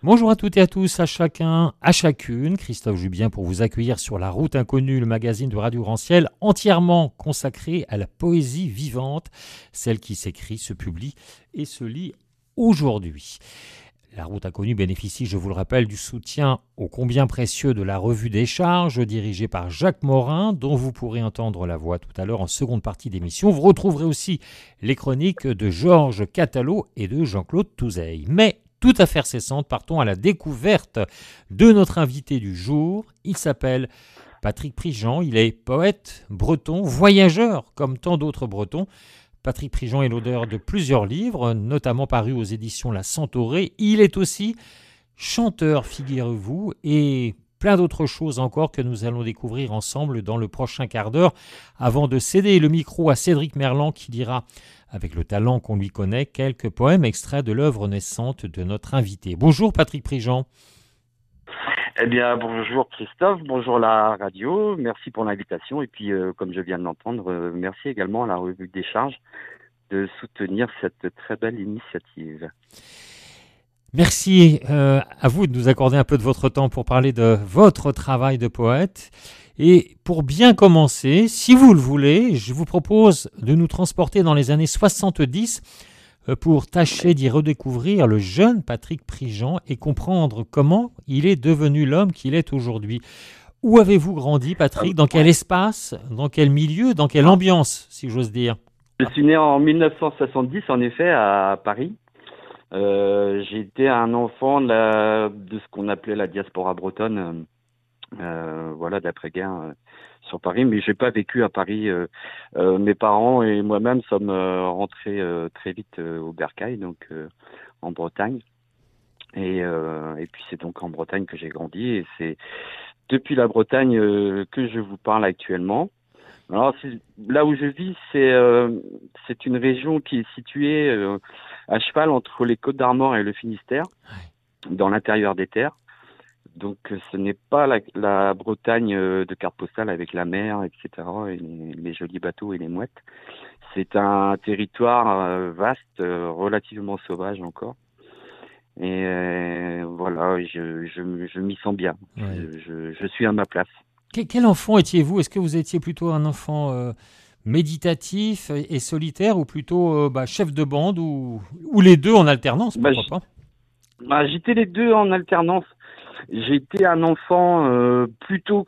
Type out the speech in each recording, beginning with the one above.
Bonjour à toutes et à tous, à chacun, à chacune. Christophe Jubien pour vous accueillir sur La Route Inconnue, le magazine de Radio Grand Ciel, entièrement consacré à la poésie vivante, celle qui s'écrit, se publie et se lit aujourd'hui. La Route Inconnue bénéficie, je vous le rappelle, du soutien ô combien précieux de la Revue des Charges, dirigée par Jacques Morin, dont vous pourrez entendre la voix tout à l'heure en seconde partie d'émission. Vous retrouverez aussi les chroniques de Georges Catalot et de Jean-Claude Touzeil. Mais tout affaire cessante, partons à la découverte de notre invité du jour. Il s'appelle Patrick Prigent, il est poète breton, voyageur comme tant d'autres bretons. Patrick Prigent est l'auteur de plusieurs livres, notamment parus aux éditions La Centaurée. Il est aussi chanteur, figurez-vous, et plein d'autres choses encore que nous allons découvrir ensemble dans le prochain quart d'heure, avant de céder le micro à Cédric Merlan qui dira, avec le talent qu'on lui connaît, quelques poèmes extraits de l'œuvre naissante de notre invité. Bonjour Patrick Prigent. Eh bien, bonjour Christophe, bonjour la radio, merci pour l'invitation et puis comme je viens de l'entendre, merci également à la Revue des Charges de soutenir cette très belle initiative. Merci à vous de nous accorder un peu de votre temps pour parler de votre travail de poète. Et pour bien commencer, si vous le voulez, je vous propose de nous transporter dans les années 70 pour tâcher d'y redécouvrir le jeune Patrick Prigent et comprendre comment il est devenu l'homme qu'il est aujourd'hui. Où avez-vous grandi, Patrick? Dans quel espace? Dans quel milieu? Dans quelle ambiance, si j'ose dire? Je suis né en 1970, en effet, à Paris. J'étais un enfant de ce qu'on appelait la diaspora bretonne, d'après-guerre sur Paris, mais j'ai pas vécu à Paris. Mes parents et moi-même sommes rentrés très vite au Bercail, donc en Bretagne. Et puis c'est donc en Bretagne que j'ai grandi, et c'est depuis la Bretagne que je vous parle actuellement. Alors là où je vis, c'est une région qui est située à cheval entre les Côtes-d'Armor et le Finistère, dans l'intérieur des terres. Donc ce n'est pas la Bretagne de carte postale avec la mer, etc., et les jolis bateaux et les mouettes. C'est un territoire vaste, relativement sauvage encore. Et voilà, je m'y sens bien. Ouais. Je suis à ma place. Quel enfant étiez-vous? Est-ce que vous étiez plutôt un enfant méditatif et solitaire, ou plutôt chef de bande, ou les deux en alternance, pourquoi pas? J'étais les deux en alternance. J'étais un enfant plutôt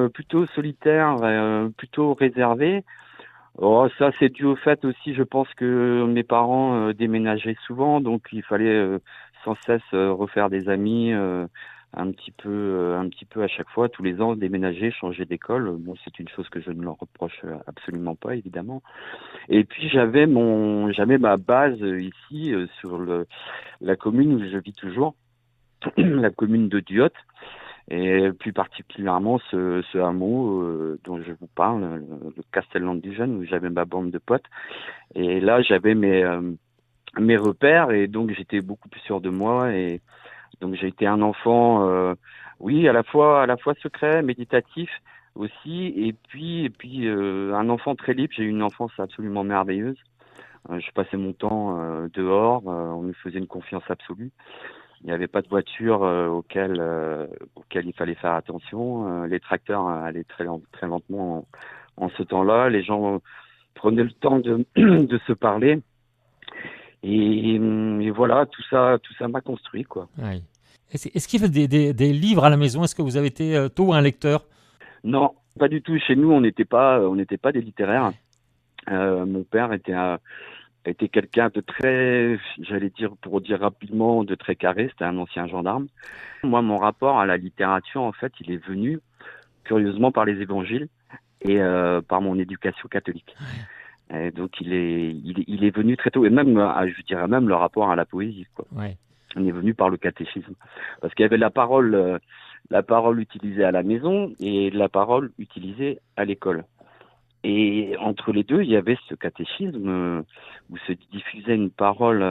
solitaire, plutôt réservé. Oh, ça c'est dû au fait aussi, je pense que mes parents déménageaient souvent, donc il fallait sans cesse refaire des amis, un petit peu à chaque fois, tous les ans, déménager, changer d'école. Bon, c'est une chose que je ne leur reproche absolument pas, évidemment. Et puis j'avais ma base ici sur la commune où je vis toujours, la commune de Duot, et plus particulièrement ce hameau dont je vous parle, le Castellan-du-Jeune, où j'avais ma bande de potes. Et là, j'avais mes repères, et donc j'étais beaucoup plus sûr de moi. Et donc j'ai été un enfant, à la fois secret, méditatif aussi, et puis un enfant très libre. J'ai eu une enfance absolument merveilleuse. Je passais mon temps dehors, on me faisait une confiance absolue. Il n'y avait pas de voiture auquel il fallait faire attention. Les tracteurs allaient très lentement en ce temps-là. Les gens prenaient le temps de se parler. Et voilà, tout ça m'a construit, quoi. Oui. Est-ce qu'il y avait des livres à la maison? Est-ce que vous avez été tôt un lecteur? Non, pas du tout. Chez nous, on n'était pas des littéraires. Mon père était quelqu'un de très, j'allais dire, pour dire rapidement, de très carré. C'était un ancien gendarme. Moi, mon rapport à la littérature, en fait, il est venu, curieusement, par les évangiles et par mon éducation catholique. Et donc, il est venu très tôt. Et même, je dirais même, le rapport à la poésie, quoi. Ouais. On est venu par le catéchisme. Parce qu'il y avait la parole utilisée à la maison et la parole utilisée à l'école. Et entre les deux, il y avait ce catéchisme où se diffusait une parole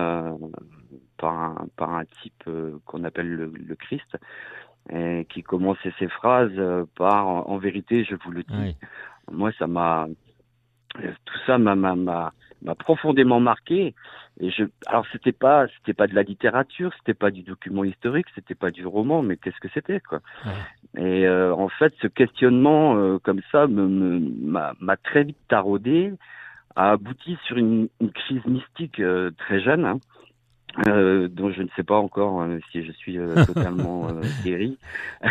par un type qu'on appelle le Christ, et qui commençait ses phrases par « En vérité, je vous le dis ». Oui. Moi, tout ça m'a m'a profondément marqué. Alors c'était pas de la littérature, c'était pas du document historique, c'était pas du roman, mais qu'est-ce que c'était, quoi. Ouais. Et en fait, ce questionnement comme ça m'a très vite taraudé, a abouti sur une crise mystique très jeune, hein, dont je ne sais pas encore si je suis totalement guéri.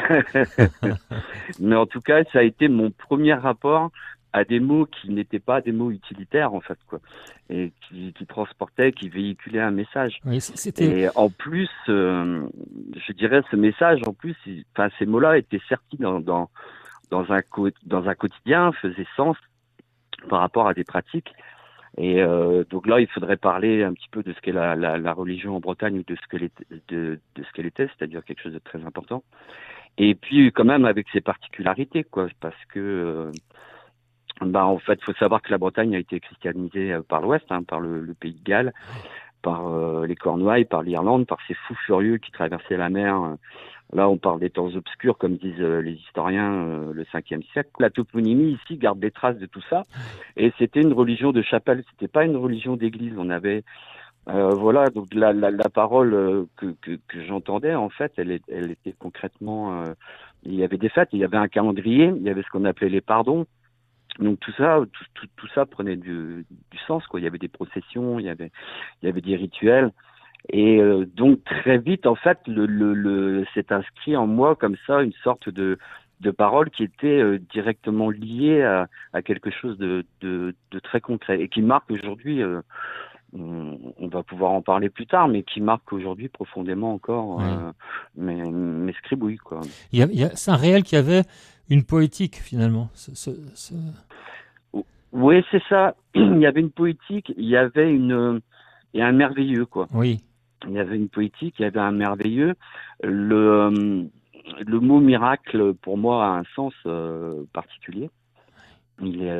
Mais en tout cas, ça a été mon premier rapport à des mots qui n'étaient pas des mots utilitaires, en fait, quoi, et qui transportaient, qui véhiculaient un message. Oui, c'était. Et en plus, je dirais, ce message, en plus, enfin, ces mots-là étaient sertis dans un quotidien, faisaient sens par rapport à des pratiques. Et donc là, il faudrait parler un petit peu de ce qu'est la religion en Bretagne ou de ce qu'elle était, de ce qu'elle était, c'est-à-dire quelque chose de très important. Et puis quand même avec ses particularités, quoi, parce que en fait, faut savoir que la Bretagne a été christianisée par l'Ouest, hein, par le pays de Galles, par les Cornouailles, par l'Irlande, par ces fous furieux qui traversaient la mer. Là, on parle des temps obscurs, comme disent les historiens, le 5e siècle. La toponymie ici garde des traces de tout ça. Et c'était une religion de chapelle, c'était pas une religion d'église. On avait, voilà, donc la parole que j'entendais, en fait, elle était concrètement, il y avait des fêtes, il y avait un calendrier, il y avait ce qu'on appelait les pardons. Donc tout ça prenait du sens, quoi. Il y avait des processions, il y avait des rituels. Et donc très vite, en fait, s'est inscrit en moi comme ça une sorte de parole qui était directement liée à quelque chose de très concret et qui marque aujourd'hui, on va pouvoir en parler plus tard, mais qui marque aujourd'hui profondément encore Oui. mes scribouilles, quoi. C'est un réel qui avait une poétique finalement. Oui, c'est ça. Il y avait une poétique, il y avait et un merveilleux, quoi. Oui. Il y avait une poétique, il y avait un merveilleux. Le mot miracle, pour moi, a un sens particulier. Il est,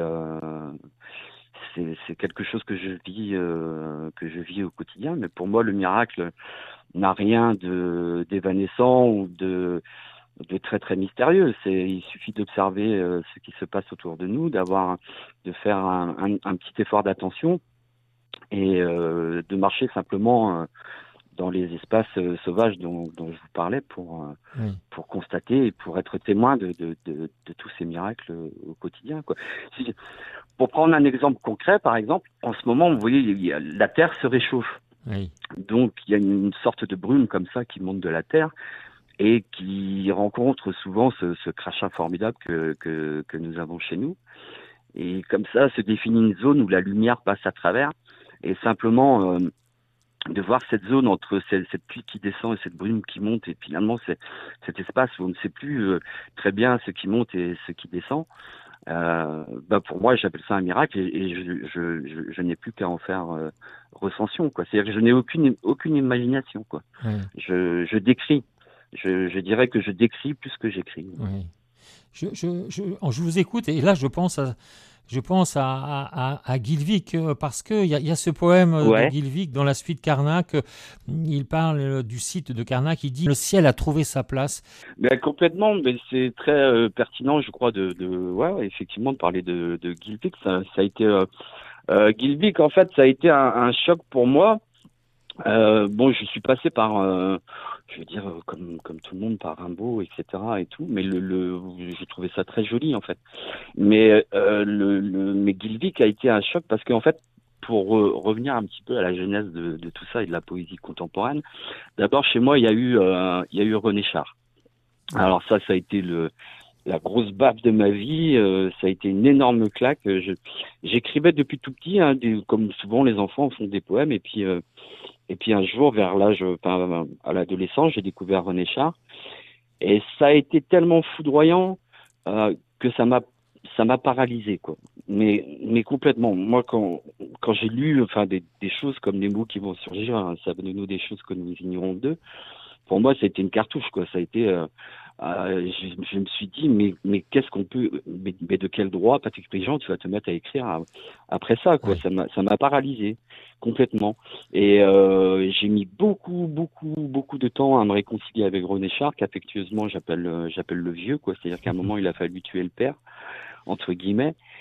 c'est quelque chose que je vis au quotidien. Mais pour moi, le miracle n'a rien d'évanescent ou de très très mystérieux. Il suffit d'observer ce qui se passe autour de nous, de faire un petit effort d'attention et de marcher simplement dans les espaces sauvages dont je vous parlais pour constater et pour être témoin de tous ces miracles au quotidien, quoi. Pour prendre un exemple concret, par exemple, en ce moment, vous voyez, la Terre se réchauffe. Oui. Donc, il y a une sorte de brume comme ça qui monte de la Terre et qui rencontre souvent ce crachat formidable que nous avons chez nous. Et comme ça, se définit une zone où la lumière passe à travers. Et simplement, de voir cette zone entre cette pluie qui descend et cette brume qui monte, et finalement cet espace où on ne sait plus très bien ce qui monte et ce qui descend, pour moi j'appelle ça un miracle et je n'ai plus qu'à en faire recension, quoi. C'est-à-dire que je n'ai aucune imagination, quoi. Oui. Je décris. Je dirais que je décris plus que j'écris. Oui. Je vous écoute et là je pense à Gilvik parce qu'il y a ce poème de Ouais. Gilvik dans la suite Carnac. Il parle du site de Carnac. Il dit le ciel a trouvé sa place. Mais complètement, mais c'est très pertinent, je crois, ouais, effectivement, de parler de Gilvik. Ça a été Gilvik, en fait, ça a été un choc pour moi. Bon, je suis passé par, je veux dire, comme tout le monde, par Rimbaud, etc. et tout, mais j'ai trouvé ça très joli, en fait. Mais mais Gilvik a été un choc parce qu'en fait, pour revenir un petit peu à la genèse de tout ça et de la poésie contemporaine, d'abord chez moi, il y a eu René Char. Alors ça a été la grosse baffe de ma vie. Ça a été une énorme claque. J'écrivais depuis tout petit, hein, comme souvent les enfants font des poèmes, et puis un jour, vers à l'adolescence, j'ai découvert René Char. Et ça a été tellement foudroyant que ça m'a paralysé, quoi. Mais complètement. Moi, quand j'ai lu, enfin, des choses comme les mots qui vont surgir, hein, ça de nous des choses que nous ignorons d'eux. Pour moi, ça a été une cartouche, quoi. Ça a été, je me suis dit, mais qu'est-ce qu'on peut, mais de quel droit, Patrick Prigent, tu vas te mettre à écrire après ça, quoi. Oui. Ça m'a paralysé complètement. Et j'ai mis beaucoup de temps à me réconcilier avec René Char, qu'affectueusement j'appelle le vieux, quoi. C'est-à-dire qu'à un moment, il a fallu tuer le père, entre guillemets.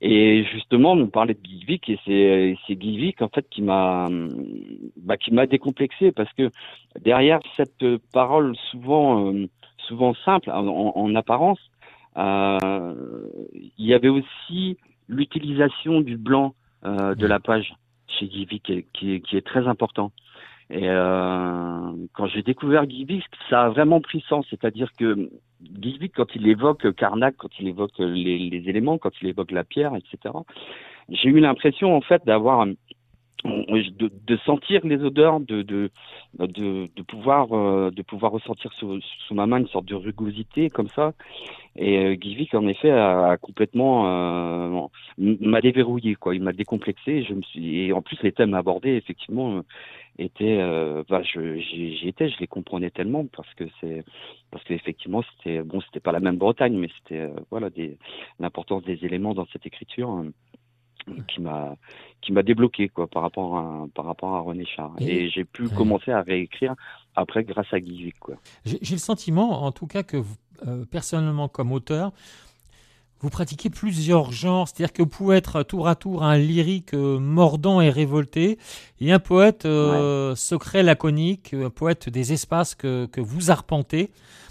Et justement, on parlait de Guy Vic et c'est Guy Vic en fait qui m'a décomplexé parce que derrière cette parole souvent simple en apparence, euh, il y avait aussi l'utilisation du blanc de Ouais. la page chez Guy Vic qui est très important. Et quand j'ai découvert Guy Vic, ça a vraiment pris sens. C'est-à-dire que Guy Vic, quand il évoque Karnak, quand il évoque les éléments, quand il évoque la pierre, etc., j'ai eu l'impression en fait de sentir les odeurs, de pouvoir ressentir sous ma main une sorte de rugosité comme ça. Et Guy Vic, en effet, a complètement m'a déverrouillé, quoi. Il m'a décomplexé. Et en plus, les thèmes abordés, effectivement, étaient, j'y étais, je les comprenais tellement parce qu'effectivement, c'était pas la même Bretagne, mais c'était, l'importance des éléments dans cette écriture. Qui m'a débloqué quoi par rapport à René Char Et, et j'ai pu ouais. commencer à réécrire après grâce à Guy Vic quoi. J'ai le sentiment, en tout cas, que vous, personnellement, comme auteur, vous pratiquez plusieurs genres, c'est-à-dire que vous pouvez être tour à tour un lyrique mordant et révolté, et un poète Ouais, secret, laconique, un poète des espaces que vous arpentez.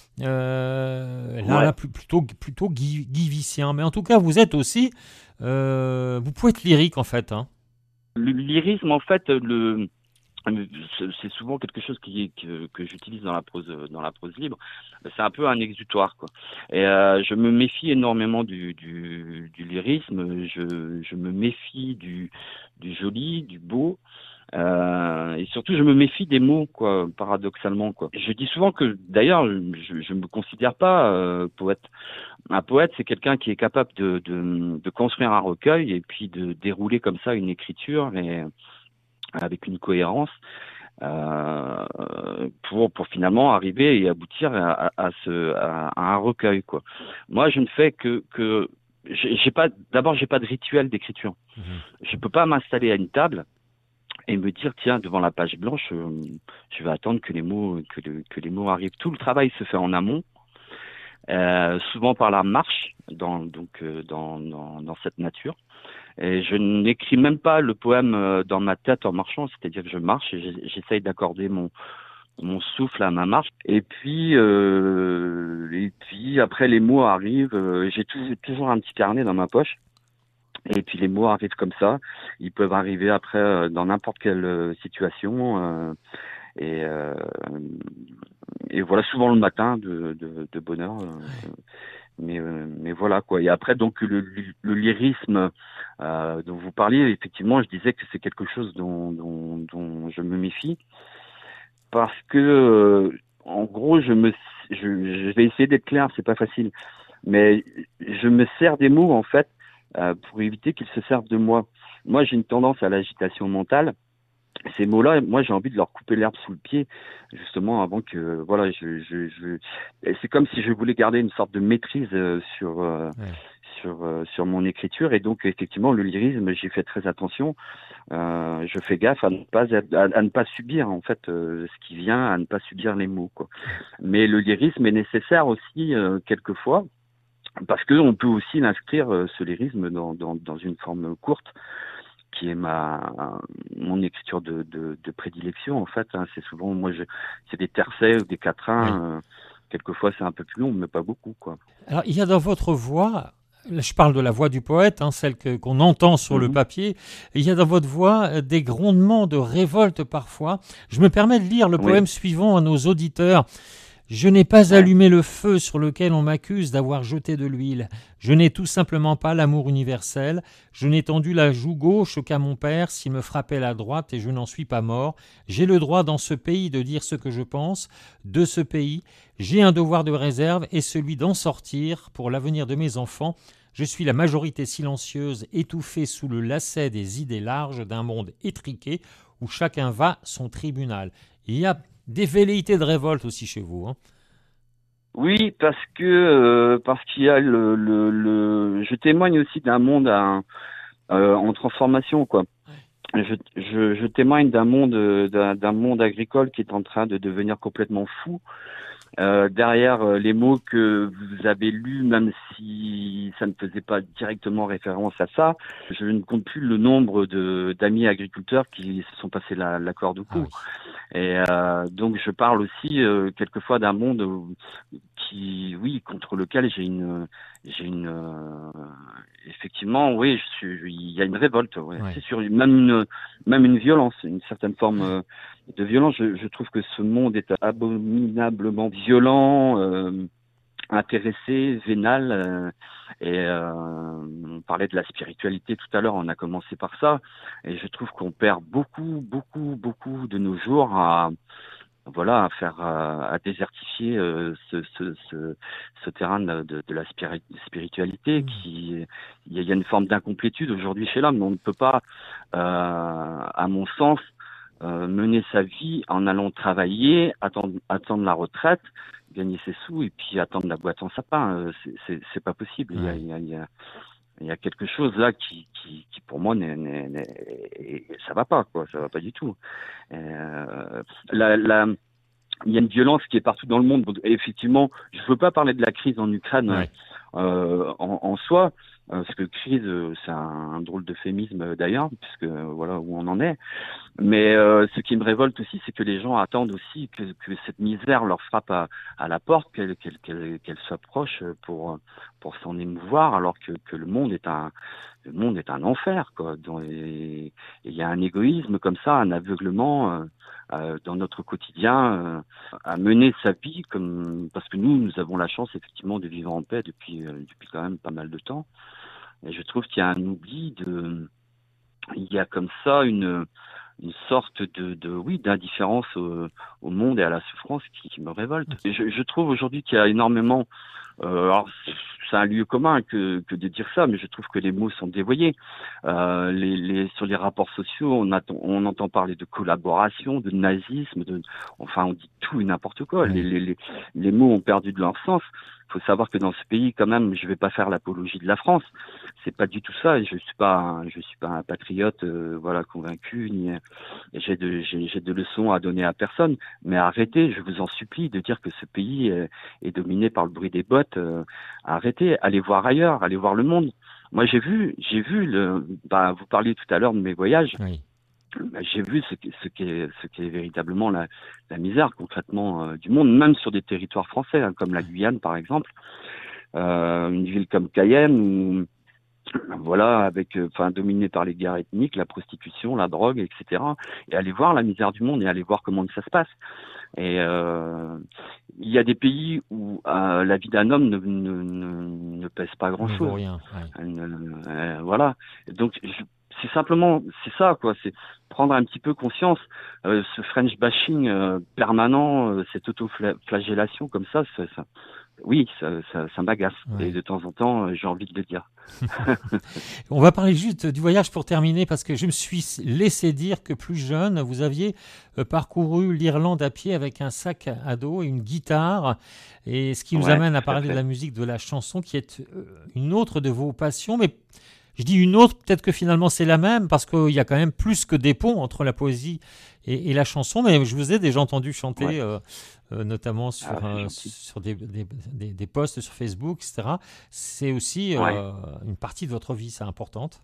Là, ouais. plutôt guivicien. Mais en tout cas, vous êtes aussi, vous pouvez être lyrique en fait. Hein. Le lyrisme en fait c'est souvent quelque chose que j'utilise dans la prose libre. C'est un peu un exutoire quoi. Et je me méfie énormément du lyrisme. Je me méfie du joli, du beau. Et surtout, je me méfie des mots, quoi, paradoxalement, quoi. Je dis souvent que, d'ailleurs, je me considère pas poète. Un poète, c'est quelqu'un qui est capable de construire un recueil et puis de dérouler comme ça une écriture et avec une cohérence pour finalement arriver et aboutir à un recueil, quoi. Moi, je ne fais que j'ai pas de rituel d'écriture. Mhm. Je peux pas m'installer à une table et me dire tiens devant la page blanche je vais attendre que les mots arrivent. Tout le travail se fait en amont, souvent par la marche dans cette nature, et je n'écris même pas le poème dans ma tête en marchant, c'est-à-dire que je marche et j'essaye d'accorder mon souffle à ma marche, et puis après les mots arrivent. J'ai toujours un petit carnet dans ma poche. Et puis les mots arrivent comme ça. Ils peuvent arriver après dans n'importe quelle situation. Et, euh, et voilà, souvent le matin de bonne heure. Mais voilà quoi. Et après donc le lyrisme dont vous parliez, effectivement, je disais que c'est quelque chose dont je me méfie parce que en gros je vais essayer d'être clair. C'est pas facile, mais je me sers des mots en fait pour éviter qu'ils se servent de moi. Moi, j'ai une tendance à l'agitation mentale. Ces mots-là, moi, j'ai envie de leur couper l'herbe sous le pied, justement, avant que, voilà, et c'est comme si je voulais garder une sorte de maîtrise Ouais. sur mon écriture. Et donc, effectivement, le lyrisme, j'y fais très attention. Je fais gaffe à ne pas subir, en fait, ce qui vient, à ne pas subir les mots, quoi. Mais le lyrisme est nécessaire aussi, quelquefois, parce que on peut aussi l'inscrire, ce lyrisme, dans une forme courte, qui est mon écriture de prédilection, en fait. Hein. C'est souvent, c'est des tercets ou des Oui. quatrains. Quelquefois, c'est un peu plus long, mais pas beaucoup, quoi. Alors, il y a dans votre voix, là, je parle de la voix du poète, hein, celle qu'on entend sur le Mhm. papier, il y a dans votre voix des grondements de révolte parfois. Je me permets de lire le Oui, poème suivant à nos auditeurs. Je n'ai pas ouais, allumé le feu sur lequel on m'accuse d'avoir jeté de l'huile. Je n'ai tout simplement pas l'amour universel. Je n'ai tendu la joue gauche qu'à mon père s'il me frappait la droite et je n'en suis pas mort. J'ai le droit dans ce pays de dire ce que je pense de ce pays. J'ai un devoir de réserve et celui d'en sortir pour l'avenir de mes enfants. Je suis la majorité silencieuse, étouffée sous le lacet des idées larges d'un monde étriqué où chacun va son tribunal. Il y a des velléités de révolte aussi chez vous. Hein. oui, parce qu'il y a je témoigne aussi d'un monde en transformation, quoi. Je témoigne d'un monde agricole qui est en train de devenir complètement fou. derrière les mots que vous avez lus, même si ça ne faisait pas directement référence à ça, je ne compte plus le nombre de d'amis agriculteurs qui se sont passés la corde au Ah cou. oui. Et donc je parle aussi quelquefois d'un monde qui, oui, contre lequel j'ai une, effectivement, oui, il y a une révolte, ouais, Ouais. c'est sûr, même une violence, une certaine forme de violence. Je trouve que ce monde est abominablement violent, intéressé, vénal, on parlait de la spiritualité tout à l'heure, on a commencé par ça, et je trouve qu'on perd beaucoup de nos jours à faire à désertifier ce terrain de la spiritualité qui il y a une forme d'incomplétude aujourd'hui chez l'homme. On ne peut pas à mon sens mener sa vie en allant travailler, attendre la retraite, gagner ses sous et puis attendre la boîte en sapin. C'est pas possible. Ouais. Il y a quelque chose là qui pour moi ça va pas, quoi, ça va pas du tout. Euh, la, il y a une violence qui est partout dans le monde. Donc, effectivement, je ne veux pas parler de la crise en Ukraine Ouais. en soi, parce que crise, c'est un drôle d'euphémisme d'ailleurs, puisque voilà où on en est. Mais ce qui me révolte aussi, c'est que les gens attendent aussi que cette misère leur frappe à la porte, qu'elle s'approche pour s'en émouvoir, alors que le monde est un enfer, quoi. Et il y a un égoïsme comme ça, un aveuglement dans notre quotidien, à mener sa vie comme parce que nous avons la chance effectivement de vivre en paix depuis quand même pas mal de temps. Et je trouve qu'il y a un oubli il y a comme ça une sorte oui, d'indifférence au monde et à la souffrance qui me révolte. Et je trouve aujourd'hui qu'il y a énormément, alors c'est un lieu commun que de dire ça, mais je trouve que les mots sont dévoyés. Sur les rapports sociaux, on entend parler de collaboration, de nazisme, enfin on dit tout et n'importe quoi. Ouais. Les mots ont perdu de leur sens. Il faut savoir que dans ce pays, quand même, je vais pas faire l'apologie de la France. C'est pas du tout ça. Et je suis pas un patriote, voilà, convaincu. Et j'ai de leçons à donner à personne. Mais arrêtez, je vous en supplie, de dire que ce pays est dominé par le bruit des bottes. Arrêtez, allez voir ailleurs, allez voir le monde. Moi, j'ai vu vous parliez tout à l'heure de mes voyages. Oui. J'ai vu ce qu'est véritablement la misère concrètement du monde, même sur des territoires français, hein, comme la Guyane par exemple, une ville comme Cayenne où voilà, dominé par les guerres ethniques, la prostitution, la drogue, etc. Et aller voir la misère du monde et aller voir comment ça se passe. Et il y a des pays où la vie d'un homme ne pèse pas Ne vaut grand-chose. rien. Ouais. Voilà. Donc c'est ça, quoi. C'est prendre un petit peu conscience. Ce French bashing permanent, cette auto-flagellation comme ça, oui, ça m'agace. Ouais. Et de temps en temps, j'ai envie de le dire. On va parler juste du voyage pour terminer, parce que je me suis laissé dire que plus jeune, vous aviez parcouru l'Irlande à pied avec un sac à dos et une guitare. Et ce qui nous Ouais, amène à tout à parler de fait. la musique, de la chanson, qui est une autre de vos passions. Mais je dis une autre, peut-être que finalement c'est la même, parce qu'il y a quand même plus que des ponts entre la poésie et la chanson. Mais je vous ai déjà entendu chanter, Ouais. notamment Ah, c'est gentil. sur des posts sur Facebook, etc. C'est aussi Ouais. une partie de votre vie, c'est importante.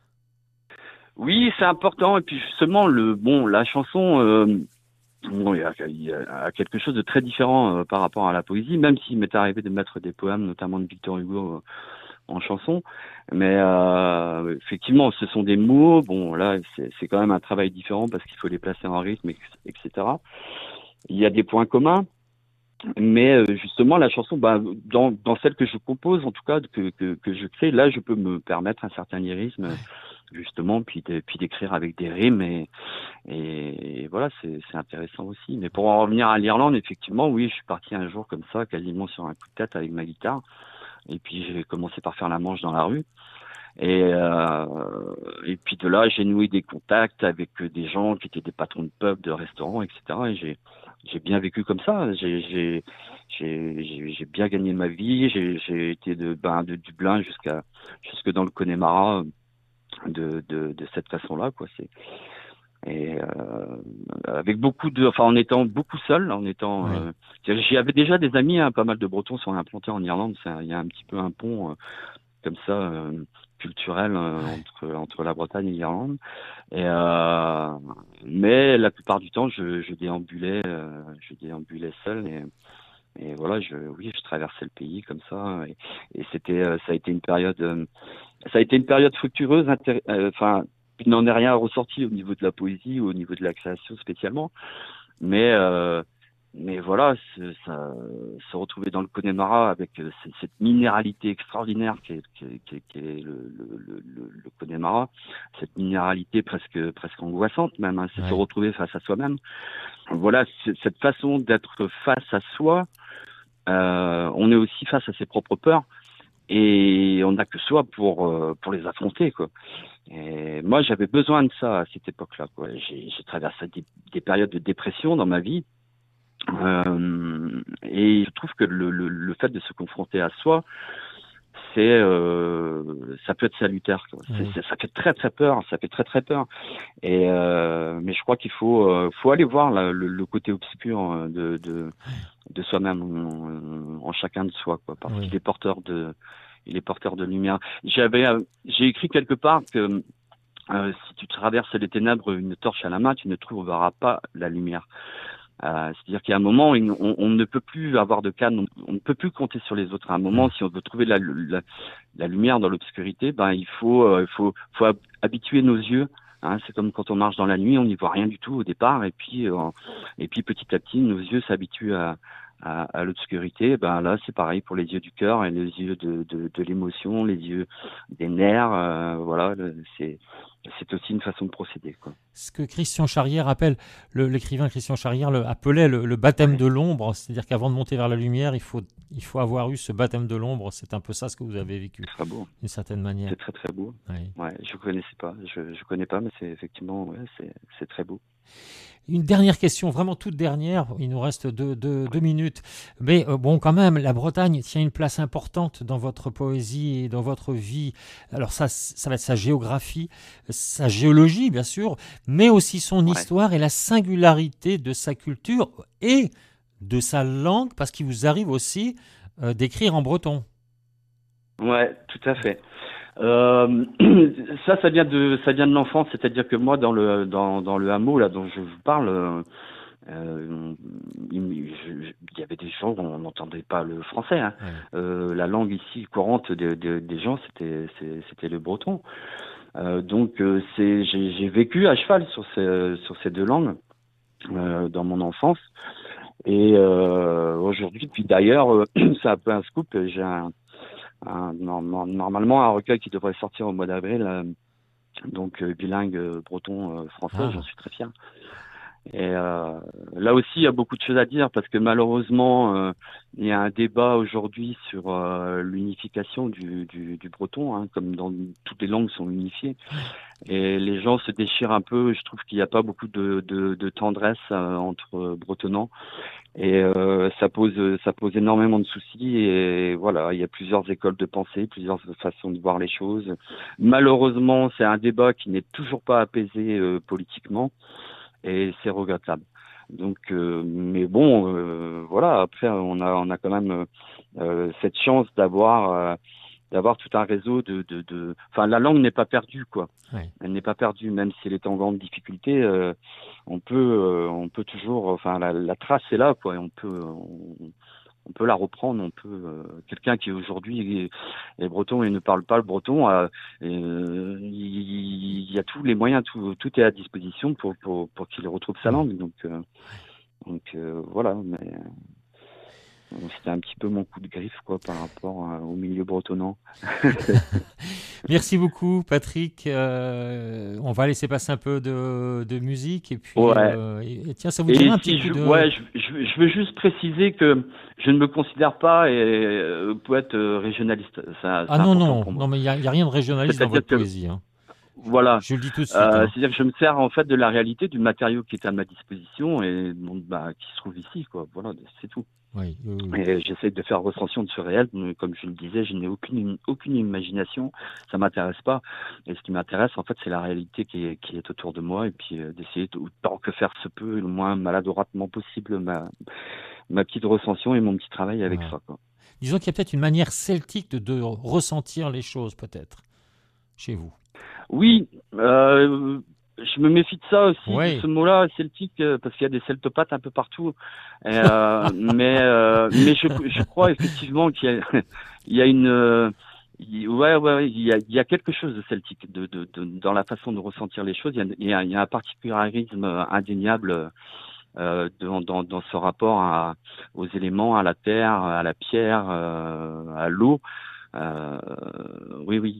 Oui, c'est important. Et puis justement, la chanson, bon, il y a quelque chose de très différent par rapport à la poésie, même s'il m'est arrivé de mettre des poèmes, notamment de Victor Hugo, en chanson. Mais effectivement, ce sont des mots. Bon, là, c'est quand même un travail différent parce qu'il faut les placer en rythme, etc. Il y a des points communs. Mais justement, la chanson, dans celle que je compose, en tout cas, que je crée, là, je peux me permettre un certain lyrisme, justement, puis d'écrire avec des rimes, et voilà, c'est intéressant aussi. Mais pour en revenir à l'Irlande, effectivement, oui, je suis parti un jour comme ça, quasiment sur un coup de tête avec ma guitare, et puis j'ai commencé par faire la manche dans la rue. Et puis de là, j'ai noué des contacts avec des gens qui étaient des patrons de pubs, de restaurants, etc. Et j'ai bien vécu comme ça. J'ai bien gagné ma vie. J'ai été de Dublin jusque dans le Connemara de cette façon-là, quoi. et avec en étant beaucoup seul, j'avais déjà des amis, hein, pas mal de Bretons sont implantés en Irlande. Il y a un petit peu un pont comme ça culturel entre la Bretagne et l'Irlande. Et mais la plupart du temps, je déambulais seul et voilà, je traversais le pays comme ça et ça a été une période fructueuse. Il n'en est rien ressorti au niveau de la poésie ou au niveau de la création spécialement, mais voilà, se retrouver dans le Connemara avec cette minéralité extraordinaire qui est le Connemara, cette minéralité presque angoissante même, hein, c'est se retrouver face à soi-même. Voilà, cette façon d'être face à soi, on est aussi face à ses propres peurs et on n'a que soi pour les affronter, quoi. Et moi, j'avais besoin de ça à cette époque-là, quoi. J'ai traversé des périodes de dépression dans ma vie. Et je trouve que le fait de se confronter à soi, ça peut être salutaire, quoi. Ça fait très très peur, et mais je crois qu'il faut aller voir le côté obscur de soi-même en chacun de soi, quoi, parce qu'il est porteur de lumière. J'ai écrit quelque part que si tu traverses les ténèbres une torche à la main, tu ne trouveras pas la lumière. C'est-à-dire qu'il y a un moment où on ne peut plus avoir de canne, on ne peut plus compter sur les autres. À un moment, si on veut trouver la lumière dans l'obscurité, il faut habituer nos yeux. Hein, c'est comme quand on marche dans la nuit, on n'y voit rien du tout au départ, et puis petit à petit, nos yeux s'habituent à l'obscurité. Là, c'est pareil pour les yeux du cœur et les yeux de l'émotion, les yeux des nerfs. Voilà, c'est aussi une façon de procéder, quoi. Ce que Christian Charrière appelle, l'écrivain Christian Charrière appelait le baptême de l'ombre, c'est-à-dire qu'avant de monter vers la lumière, il faut avoir eu ce baptême de l'ombre. C'est un peu ça ce que vous avez vécu, très beau, d'une certaine manière. C'est très très beau. Ouais, je connaissais pas, je connais pas, mais c'est effectivement, c'est très beau. Une dernière question, vraiment toute dernière, il nous reste deux minutes. Mais bon, quand même, la Bretagne tient une place importante dans votre poésie et dans votre vie. Alors ça va être sa géographie, sa géologie, bien sûr, mais aussi son histoire et la singularité de sa culture et de sa langue, parce qu'il vous arrive aussi d'écrire en breton. Ouais, tout à fait. Ça vient de l'enfance, c'est-à-dire que moi dans le hameau là dont je vous parle, il y avait des gens où on n'entendait pas le français, hein. La langue ici courante des gens c'était le breton. Donc j'ai vécu à cheval sur ces deux langues dans mon enfance et aujourd'hui, puis d'ailleurs c'est un peu un scoop, j'ai normalement un recueil qui devrait sortir au mois d'avril, donc bilingue breton-français. J'en suis très fier. Et là aussi, il y a beaucoup de choses à dire parce que malheureusement, il y a un débat aujourd'hui sur l'unification du breton, hein, comme dans toutes les langues sont unifiées. Et les gens se déchirent un peu. Je trouve qu'il n'y a pas beaucoup de tendresse entre bretonnants. Et ça pose énormément de soucis. Et voilà, il y a plusieurs écoles de pensée, plusieurs façons de voir les choses. Malheureusement, c'est un débat qui n'est toujours pas apaisé politiquement. Et c'est regrettable. Donc, mais bon, voilà. Après, on a quand même cette chance d'avoir tout un réseau Enfin, la langue n'est pas perdue, quoi. Elle n'est pas perdue, même si elle est en grande difficulté. On peut toujours. Enfin, la trace est là, quoi. Et on peut la reprendre. Quelqu'un qui aujourd'hui est breton et ne parle pas le breton, il y a tous les moyens, tout est à disposition pour qu'il retrouve sa langue. Donc voilà. Mais c'était un petit peu mon coup de griffe, quoi, par rapport au milieu bretonnant. Merci beaucoup, Patrick. On va laisser passer un peu de musique et puis et tiens, ça vous dirait un petit coup de... Ouais, je veux juste préciser que je ne me considère pas poète régionaliste. Non, mais il y a rien de régionaliste dans votre poésie, hein. Voilà. Je le dis tout de suite. Hein. C'est-à-dire que je me sers en fait de la réalité, du matériau qui est à ma disposition et bon, bah, qui se trouve ici, quoi. Voilà, c'est tout. Oui, oui, oui. Et j'essaie de faire ressentir de ce réel. Mais comme je le disais, je n'ai aucune imagination. Ça m'intéresse pas. Et ce qui m'intéresse, en fait, c'est la réalité qui est autour de moi et puis d'essayer autant que faire se peut, le moins maladroitement possible, ma petite recension et mon petit travail avec Ouais. ça, quoi. Disons qu'il y a peut-être une manière celtique de ressentir les choses, peut-être, chez vous. Oui, je me méfie de ça aussi, de Oui. ce mot-là, celtique, parce qu'il y a des celtopathes un peu partout. Mais je crois effectivement qu'il y a, il y a une, ouais, il y a quelque chose de celtique dans la façon de ressentir les choses. Il y a un particularisme indéniable dans ce rapport aux éléments, à la terre, à la pierre, à l'eau. Euh, oui,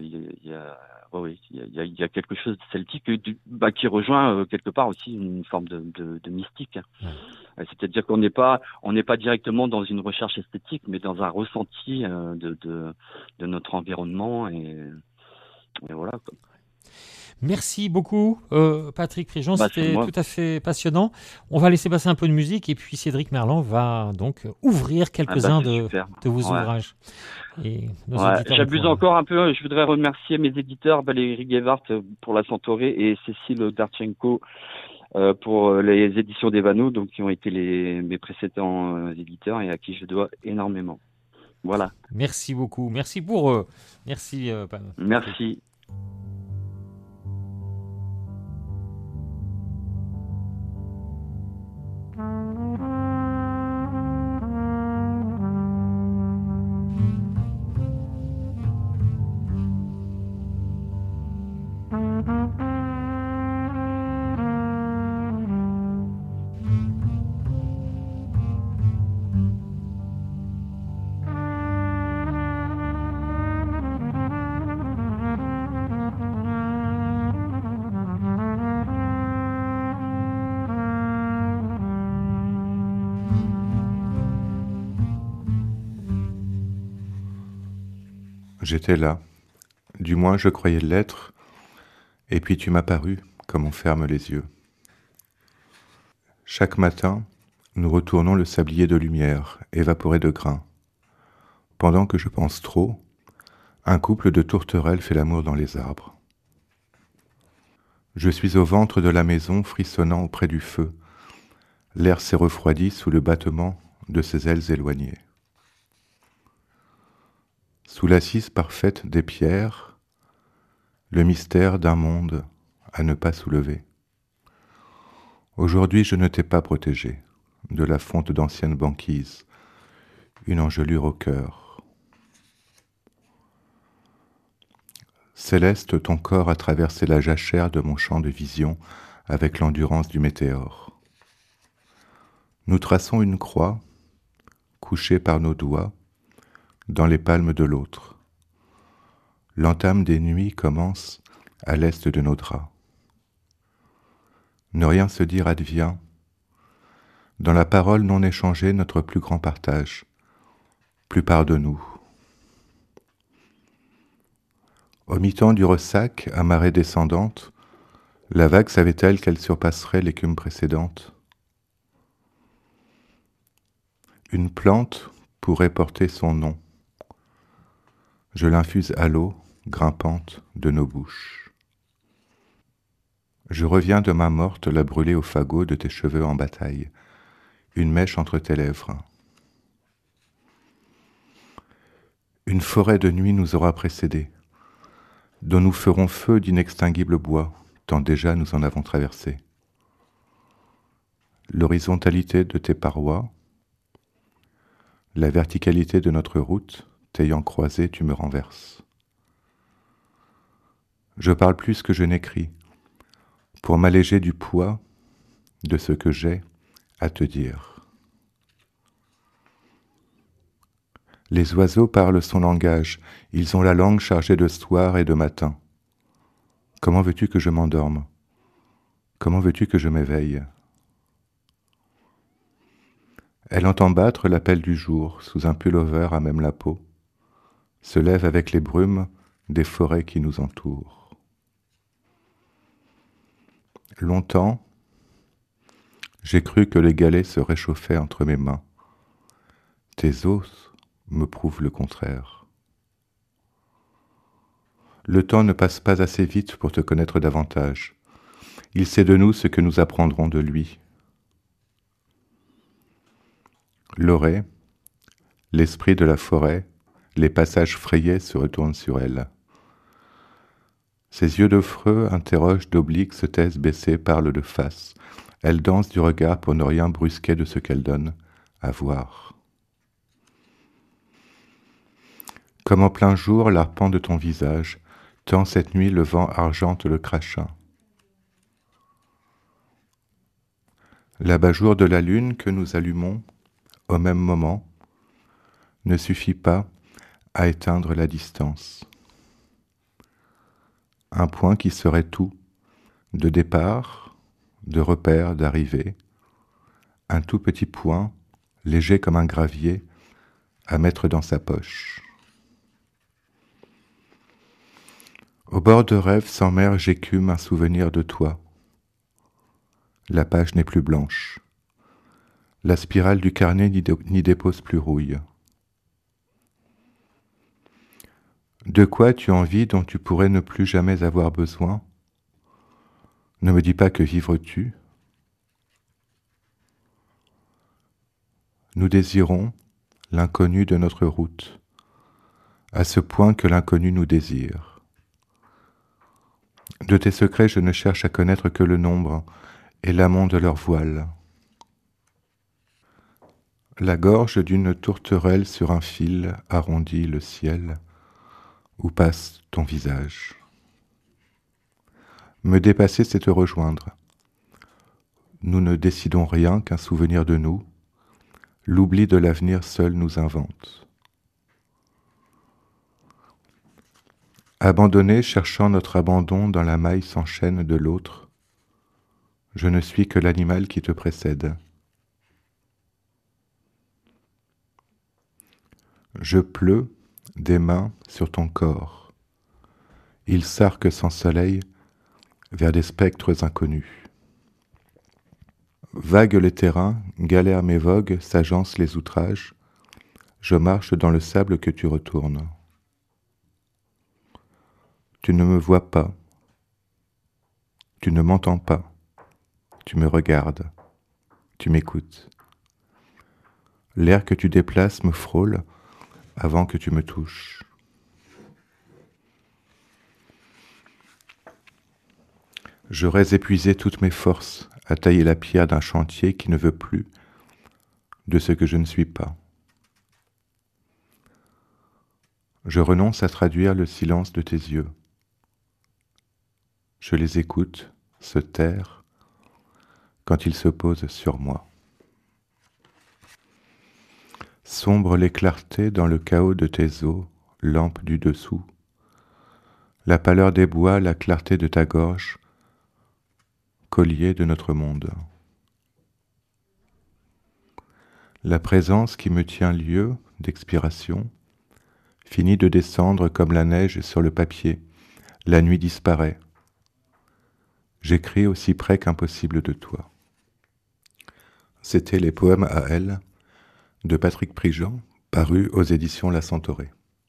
il y a quelque chose de celtique qui rejoint quelque part aussi une forme de mystique. Hein. Ouais. C'est-à-dire on n'est pas directement dans une recherche esthétique, mais dans un ressenti de notre environnement et voilà, quoi. Merci beaucoup, Patrick Prigent. Bah, c'est C'était moi. tout à fait passionnant. On va laisser passer un peu de musique et puis Cédric Merlan va donc ouvrir Ah bah quelques-uns c'est super. de vos Ouais. ouvrages. Et nos Ouais, auditeurs vont j'abuse pouvoir. encore un peu. Je voudrais remercier mes éditeurs, Valérie Guevart pour La Centaurée et Cécile Darchenko pour les éditions d'Evano, donc qui ont été mes précédents éditeurs et à qui je dois énormément. Voilà. Merci beaucoup. Merci pour eux. Merci, Patrick. Merci. J'étais là, du moins je croyais l'être, et puis tu m'as paru comme on ferme les yeux. Chaque matin, nous retournons le sablier de lumière, évaporé de grains. Pendant que je pense trop, un couple de tourterelles fait l'amour dans les arbres. Je suis au ventre de la maison, frissonnant auprès du feu. L'air s'est refroidi sous le battement de ses ailes éloignées. Sous l'assise parfaite des pierres, le mystère d'un monde à ne pas soulever. Aujourd'hui, je ne t'ai pas protégé de la fonte d'anciennes banquises, une engelure au cœur. Céleste, ton corps a traversé la jachère de mon champ de vision avec l'endurance du météore. Nous traçons une croix, couchée par nos doigts, dans les palmes de l'autre. L'entame des nuits commence à l'est de nos draps. Ne rien se dire advient. Dans la parole non échangée, notre plus grand partage. Plupart de nous. Au mi-temps du ressac, à marée descendante, la vague savait-elle qu'elle surpasserait l'écume précédente? Une plante pourrait porter son nom. Je l'infuse à l'eau grimpante de nos bouches. Je reviens de main morte la brûler au fagot de tes cheveux en bataille, une mèche entre tes lèvres. Une forêt de nuit nous aura précédés, dont nous ferons feu d'inextinguibles bois, tant déjà nous en avons traversé. L'horizontalité de tes parois, la verticalité de notre route, t'ayant croisé, tu me renverses. Je parle plus que je n'écris, pour m'alléger du poids de ce que j'ai à te dire. Les oiseaux parlent son langage, ils ont la langue chargée de soir et de matin. Comment veux-tu que je m'endorme? Comment veux-tu que je m'éveille? Elle entend battre l'appel du jour sous un pullover à même la peau, se lève avec les brumes des forêts qui nous entourent. Longtemps, j'ai cru que les galets se réchauffaient entre mes mains. Tes os me prouvent le contraire. Le temps ne passe pas assez vite pour te connaître davantage. Il sait de nous ce que nous apprendrons de lui. L'orée, l'esprit de la forêt, les passages frayés se retournent sur elle. Ses yeux de freux interrogent d'obliques, se taisent baissés, parlent de face. Elle danse du regard pour ne rien brusquer de ce qu'elle donne à voir. Comme en plein jour, l'arpent de ton visage, tant cette nuit le vent argente le crachin. L'abat-jour de la lune que nous allumons au même moment ne suffit pas à éteindre la distance. Un point qui serait tout, de départ, de repère, d'arrivée, un tout petit point, léger comme un gravier, à mettre dans sa poche. Au bord de rêve sans mer, j'écume un souvenir de toi. La page n'est plus blanche. La spirale du carnet n'y dépose plus rouille. De quoi as-tu envie dont tu pourrais ne plus jamais avoir besoin? Ne me dis pas que vivres-tu. Nous désirons l'inconnu de notre route, à ce point que l'inconnu nous désire. De tes secrets, je ne cherche à connaître que le nombre et l'amont de leur voile. La gorge d'une tourterelle sur un fil arrondit le ciel, où passe ton visage. Me dépasser, c'est te rejoindre. Nous ne décidons rien qu'un souvenir de nous. L'oubli de l'avenir seul nous invente. Abandonné, cherchant notre abandon dans la maille sans chaîne de l'autre, je ne suis que l'animal qui te précède. Je pleut des mains sur ton corps. Il s'arque sans soleil vers des spectres inconnus. Vaguent les terrains, galèrent mes vogues, s'agencent les outrages. Je marche dans le sable que tu retournes. Tu ne me vois pas. Tu ne m'entends pas. Tu me regardes. Tu m'écoutes. L'air que tu déplaces me frôle avant que tu me touches. J'aurais épuisé toutes mes forces à tailler la pierre d'un chantier qui ne veut plus de ce que je ne suis pas. Je renonce à traduire le silence de tes yeux. Je les écoute se taire quand ils se posent sur moi. Sombre les clartés dans le chaos de tes eaux, lampe du dessous. La pâleur des bois, la clarté de ta gorge, collier de notre monde. La présence qui me tient lieu d'expiration finit de descendre comme la neige sur le papier. La nuit disparaît. J'écris aussi près qu'impossible de toi. C'était les poèmes à elle de Patrick Prigent, paru aux éditions La Centaurée.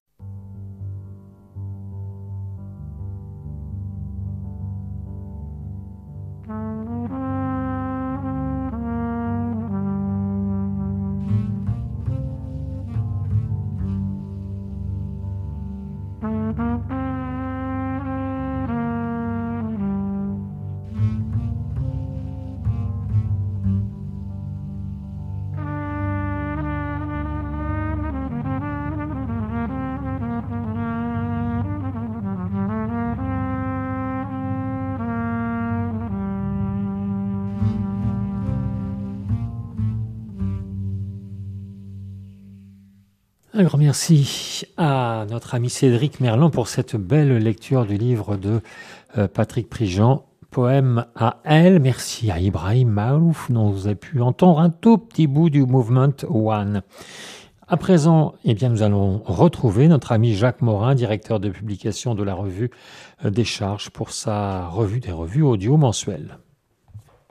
Un grand merci à notre ami Cédric Merlan pour cette belle lecture du livre de Patrick Prigent, Poème à elle. Merci à Ibrahim Maalouf, dont vous avez pu entendre un tout petit bout du Movement One. À présent, nous allons retrouver notre ami Jacques Morin, directeur de publication de la revue Décharge, pour sa revue des revues audio mensuelles.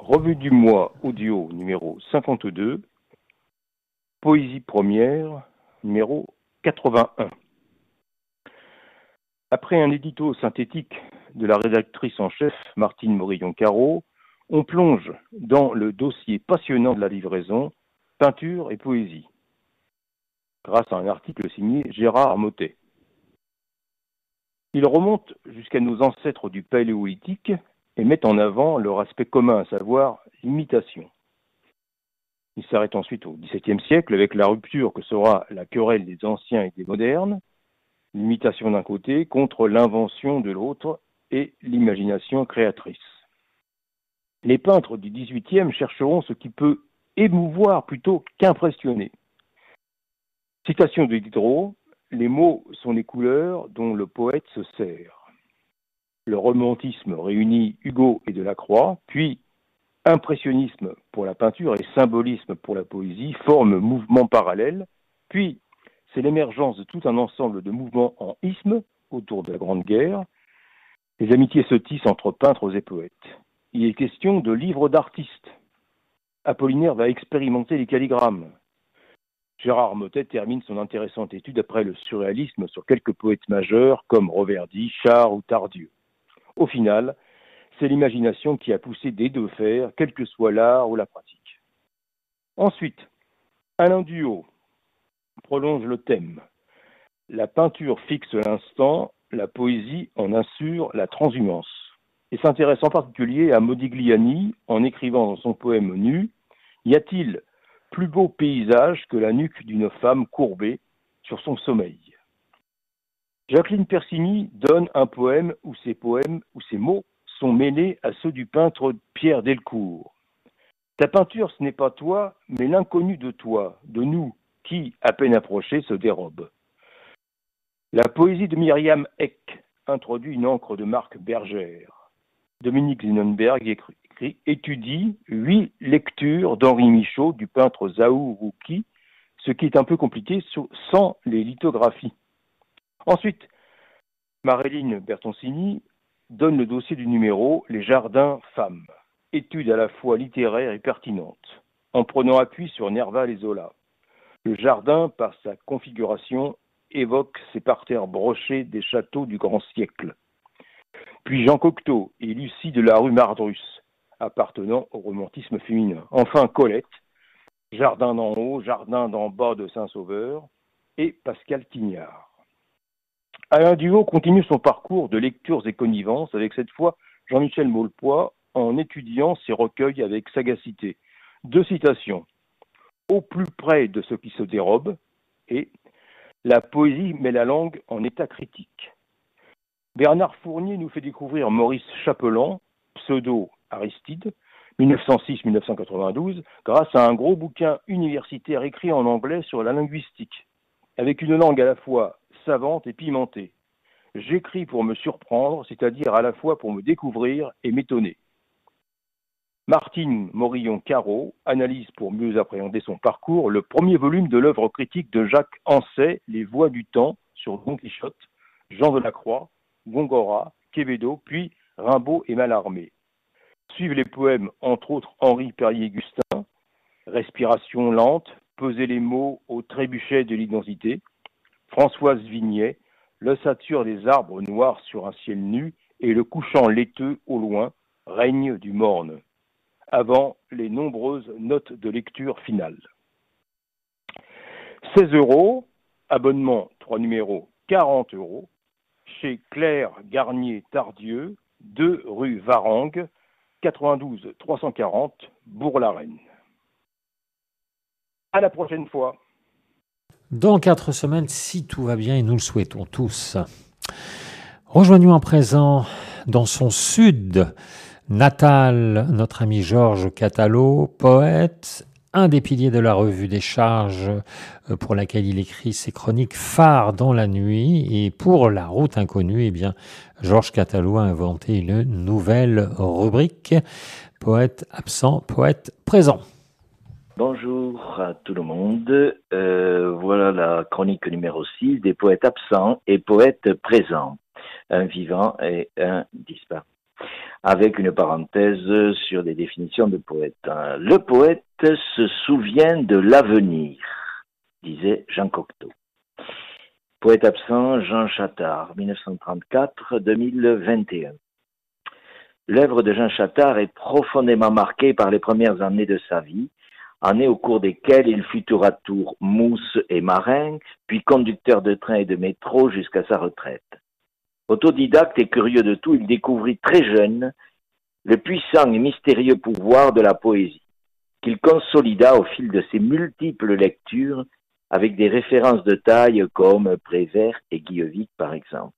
Revue du mois audio numéro 52, Poésie première numéro 81. Après un édito synthétique de la rédactrice en chef Martine Morillon-Caro, on plonge dans le dossier passionnant de la livraison Peinture et poésie, grâce à un article signé Gérard Mottet. Il remonte jusqu'à nos ancêtres du Paléolithique et met en avant leur aspect commun, à savoir l'imitation. Il s'arrête ensuite au XVIIe siècle avec la rupture que sera la querelle des anciens et des modernes, l'imitation d'un côté contre l'invention de l'autre et l'imagination créatrice. Les peintres du XVIIIe chercheront ce qui peut émouvoir plutôt qu'impressionner. Citation de Diderot, les mots sont les couleurs dont le poète se sert. Le romantisme réunit Hugo et Delacroix, puis impressionnisme pour la peinture et symbolisme pour la poésie forment mouvements parallèles, puis c'est l'émergence de tout un ensemble de mouvements en isthme autour de la Grande Guerre. Les amitiés se tissent entre peintres et poètes. Il est question de livres d'artistes. Apollinaire va expérimenter les calligrammes. Gérard Mottet termine son intéressante étude après le surréalisme sur quelques poètes majeurs comme Roverdi, Char ou Tardieu. Au final, c'est l'imagination qui a poussé des deux fers, quel que soit l'art ou la pratique. Ensuite, Alain Duhaut prolonge le thème. La peinture fixe l'instant, la poésie en assure la transhumance. Et s'intéresse en particulier à Modigliani en écrivant dans son poème Nu, y a-t-il plus beau paysage que la nuque d'une femme courbée sur son sommeil? Jacqueline Persini donne un poème où ses mots sont mêlés à ceux du peintre Pierre Delcourt. Ta peinture, ce n'est pas toi, mais l'inconnu de toi, de nous, qui, à peine approché, se dérobe. La poésie de Myriam Eck introduit une encre de Marc Bergère. Dominique Zinenberg étudie 8 lectures d'Henri Michaud du peintre Zhao Rouki, ce qui est un peu compliqué sans les lithographies. Ensuite, Maréline Bertoncini donne le dossier du numéro Les Jardins Femmes, étude à la fois littéraire et pertinente, en prenant appui sur Nerval et Zola. Le jardin, par sa configuration, évoque ces parterres brochés des châteaux du grand siècle. Puis Jean Cocteau et Lucie de la rue Mardrus, appartenant au romantisme féminin. Enfin Colette, Jardin d'en haut, Jardin d'en bas de Saint-Sauveur, et Pascal Quignard. Alain Duhaut continue son parcours de lectures et connivences avec cette fois Jean-Michel Maulepoix en étudiant ses recueils avec sagacité. 2 citations. Au plus près de ce qui se dérobe et la poésie met la langue en état critique. Bernard Fournier nous fait découvrir Maurice Chapelan, pseudo Aristide, 1906-1992, grâce à un gros bouquin universitaire écrit en anglais sur la linguistique, avec une langue à la fois savante et pimentée. J'écris pour me surprendre, c'est-à-dire à la fois pour me découvrir et m'étonner. Martine Morillon-Caro analyse pour mieux appréhender son parcours le premier volume de l'œuvre critique de Jacques Ancet, Les Voix du Temps, sur Don Quichotte, Jean Delacroix, Gongora, Quevedo, puis Rimbaud et Mallarmé. Suivent les poèmes, entre autres Henri Perrier-Gustin, Respiration lente, Peser les mots au trébuchet de l'identité, Françoise Vignet, L'ossature des arbres noirs sur un ciel nu et le couchant laiteux au loin, règne du morne, avant les nombreuses notes de lecture finale. 16 €, abonnement 3 numéros, 40 €, chez Claire Garnier Tardieu, 2 rue Varangue, 92 340, Bourg-la-Reine. À la prochaine fois. Dans 4 semaines, si tout va bien, et nous le souhaitons tous. Rejoignons à présent dans son sud natal notre ami Georges Catalo, poète, un des piliers de la revue des charges pour laquelle il écrit ses chroniques phares dans la nuit. Et pour La Route Inconnue, eh bien, Georges Catalo a inventé une nouvelle rubrique, poète absent, poète présent. Bonjour à tout le monde. Voilà la chronique numéro 6 des poètes absents et poètes présents, un vivant et un disparu. avec une parenthèse sur des définitions de poète. Le poète se souvient de l'avenir, disait Jean Cocteau. Poète absent, Jean Chattard, 1934-2021. L'œuvre de Jean Chattard est profondément marquée par les premières années de sa vie, années au cours desquelles il fut tour à tour mousse et marin, puis conducteur de train et de métro jusqu'à sa retraite. Autodidacte et curieux de tout, il découvrit très jeune le puissant et mystérieux pouvoir de la poésie, qu'il consolida au fil de ses multiples lectures avec des références de taille comme Prévert et Guillevic par exemple.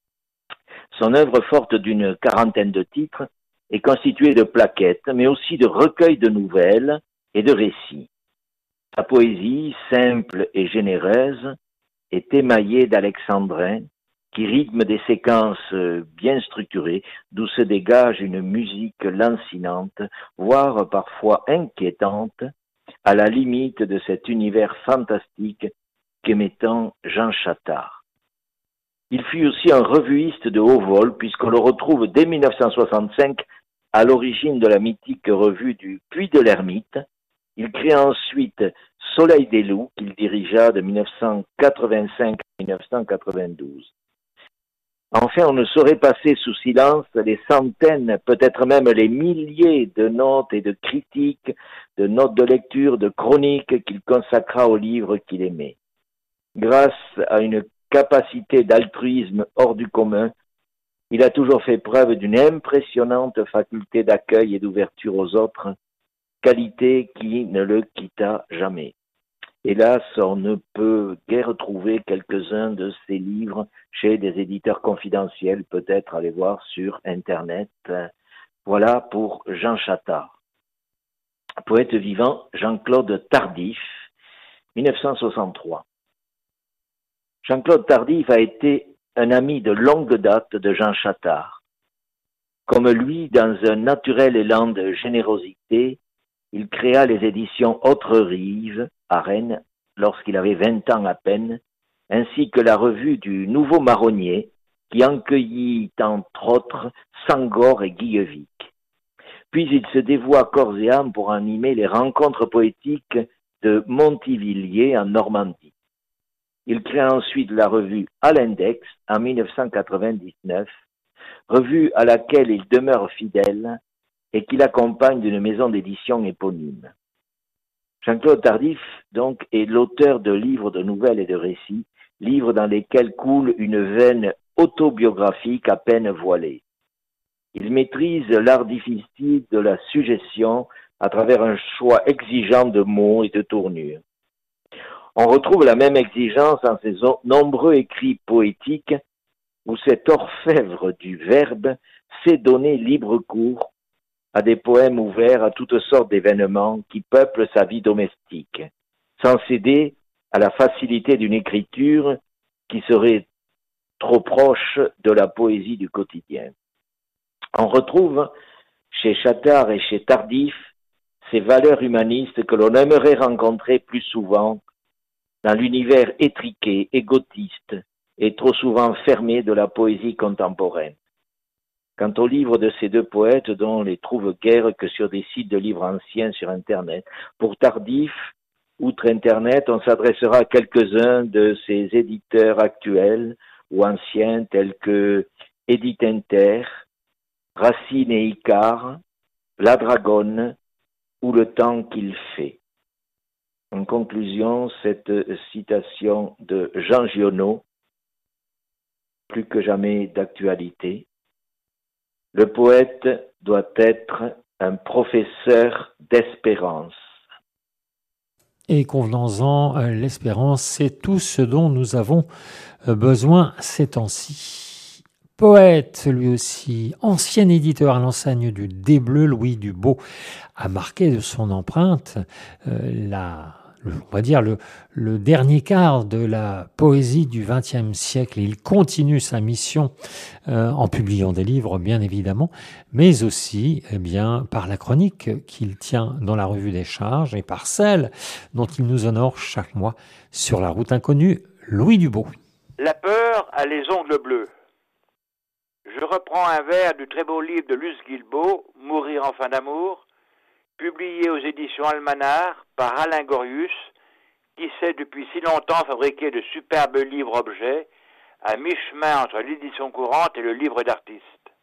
Son œuvre forte d'une quarantaine de titres est constituée de plaquettes, mais aussi de recueils de nouvelles et de récits. Sa poésie, simple et généreuse, est émaillée d'alexandrins qui rythment des séquences bien structurées, d'où se dégage une musique lancinante, voire parfois inquiétante, à la limite de cet univers fantastique qu'aimait tant Jean Chattard. Il fut aussi un revuiste de haut vol, puisqu'on le retrouve dès 1965 à l'origine de la mythique revue du Puy de l'Ermite. Il créa ensuite Soleil des Loups, qu'il dirigea de 1985 à 1992. Enfin, on ne saurait passer sous silence les centaines, peut-être même les milliers de notes et de critiques, de notes de lecture, de chroniques qu'il consacra aux livres qu'il aimait. Grâce à une capacité d'altruisme hors du commun, il a toujours fait preuve d'une impressionnante faculté d'accueil et d'ouverture aux autres, qualité qui ne le quitta jamais. Hélas, on ne peut guère trouver quelques-uns de ses livres chez des éditeurs confidentiels, peut-être aller voir sur Internet. Voilà pour Jean Chattard. Poète vivant, Jean-Claude Tardif, 1963. Jean-Claude Tardif a été un ami de longue date de Jean Chattard. Comme lui, dans un naturel élan de générosité, il créa les éditions Autres Rives à Rennes lorsqu'il avait 20 ans à peine, ainsi que la revue du Nouveau Marronnier qui accueillit entre autres Sangor et Guillevic. Puis il se dévoua corps et âme pour animer les rencontres poétiques de Montivilliers en Normandie. Il créa ensuite la revue À l'Index en 1999, revue à laquelle il demeure fidèle et qu'il accompagne d'une maison d'édition éponyme. Jean-Claude Tardif, donc, est l'auteur de livres de nouvelles et de récits, livres dans lesquels coule une veine autobiographique à peine voilée. Il maîtrise l'art difficile de la suggestion à travers un choix exigeant de mots et de tournures. On retrouve la même exigence dans ses nombreux écrits poétiques où cet orfèvre du verbe sait donner libre cours à des poèmes ouverts à toutes sortes d'événements qui peuplent sa vie domestique, sans céder à la facilité d'une écriture qui serait trop proche de la poésie du quotidien. On retrouve chez Chattard et chez Tardif ces valeurs humanistes que l'on aimerait rencontrer plus souvent dans l'univers étriqué, égotiste et trop souvent fermé de la poésie contemporaine. Quant aux livres de ces deux poètes, dont on les trouve guère que sur des sites de livres anciens sur Internet, pour Tardif, outre Internet, on s'adressera à quelques-uns de ces éditeurs actuels ou anciens tels que Édite Inter, Racine et Icare, La Dragonne ou Le Temps qu'il fait. En conclusion, cette citation de Jean Giono, plus que jamais d'actualité. Le poète doit être un professeur d'espérance. Et convenons-en, l'espérance, c'est tout ce dont nous avons besoin ces temps-ci. Poète, lui aussi, ancien éditeur à l'enseigne du Desbleu, Louis Dubo a marqué de son empreinte on va dire le dernier quart de la poésie du XXe siècle. Il continue sa mission en publiant des livres, bien évidemment, mais aussi par la chronique qu'il tient dans la Revue des Charges et par celle dont il nous honore chaque mois sur la route inconnue, Louis Dubo. La peur a les ongles bleus. Je reprends un vers du très beau livre de Luce Guilbeault, Mourir en fin d'amour, publié aux éditions Almanar par Alain Gorius, qui sait depuis si longtemps fabriquer de superbes livres-objets à mi-chemin entre l'édition courante et le livre d'artiste.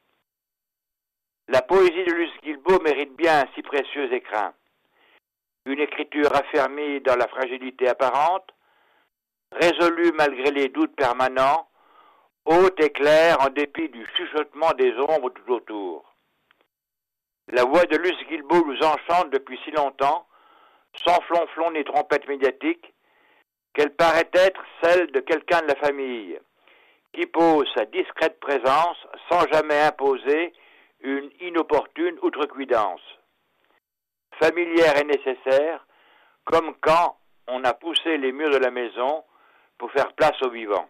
La poésie de Luce Guilbeault mérite bien un si précieux écrin. Une écriture affermie dans la fragilité apparente, résolue malgré les doutes permanents, haute et claire en dépit du chuchotement des ombres tout autour. La voix de Luce Guilbeault nous enchante depuis si longtemps, sans flonflon ni trompette médiatique, qu'elle paraît être celle de quelqu'un de la famille, qui pose sa discrète présence sans jamais imposer une inopportune outrecuidance. Familière et nécessaire, comme quand on a poussé les murs de la maison pour faire place aux vivants.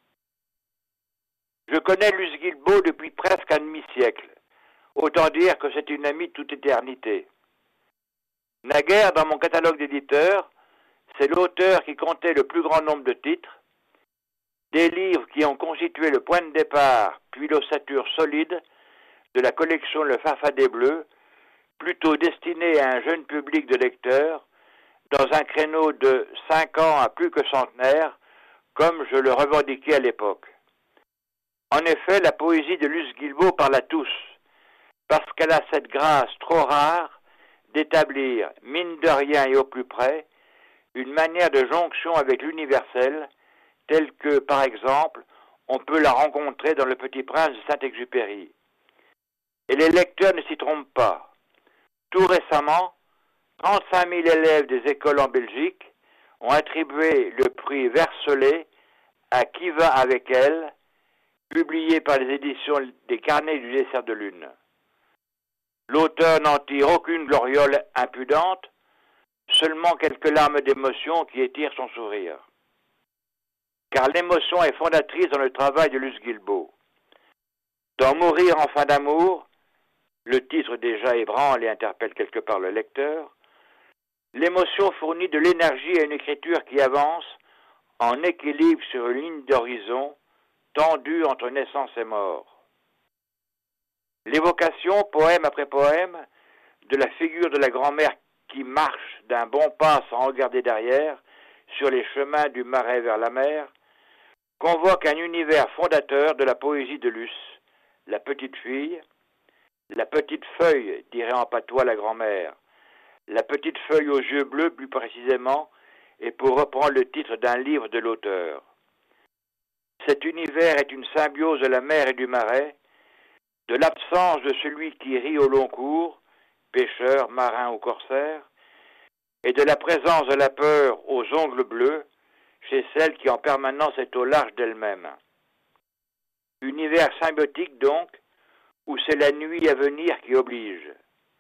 Je connais Luce Guilbeault depuis presque un demi-siècle. Autant dire que c'est une amie de toute éternité. Naguère, dans mon catalogue d'éditeurs, c'est l'auteur qui comptait le plus grand nombre de titres, des livres qui ont constitué le point de départ, puis l'ossature solide de la collection Le Farfadet Bleu, plutôt destinée à un jeune public de lecteurs, dans un créneau de 5 ans à plus que centenaire, comme je le revendiquais à l'époque. En effet, la poésie de Luce Guilbeault parle à tous, parce qu'elle a cette grâce trop rare d'établir, mine de rien et au plus près, une manière de jonction avec l'universel, telle que, par exemple, on peut la rencontrer dans Le Petit Prince de Saint-Exupéry. Et les lecteurs ne s'y trompent pas. Tout récemment, 35 000 élèves des écoles en Belgique ont attribué le prix Verselet à Qui va avec elle, publié par les éditions des Carnets du dessert de lune. L'auteur n'en tire aucune gloriole impudente, seulement quelques larmes d'émotion qui étirent son sourire. Car l'émotion est fondatrice dans le travail de Luce Guilbeault. Dans Mourir en fin d'amour, le titre déjà ébranle et interpelle quelque part le lecteur, l'émotion fournit de l'énergie à une écriture qui avance en équilibre sur une ligne d'horizon tendue entre naissance et mort. L'évocation, poème après poème, de la figure de la grand-mère qui marche d'un bon pas sans regarder derrière sur les chemins du Marais vers la mer, convoque un univers fondateur de la poésie de Luce, la petite fille, la petite feuille, dirait en patois la grand-mère, la petite feuille aux yeux bleus plus précisément, et pour reprendre le titre d'un livre de l'auteur. Cet univers est une symbiose de la mer et du marais, de l'absence de celui qui rit au long cours, pêcheur, marin ou corsaire, et de la présence de la peur aux ongles bleus, chez celle qui en permanence est au large d'elle-même. Univers symbiotique donc, où c'est la nuit à venir qui oblige.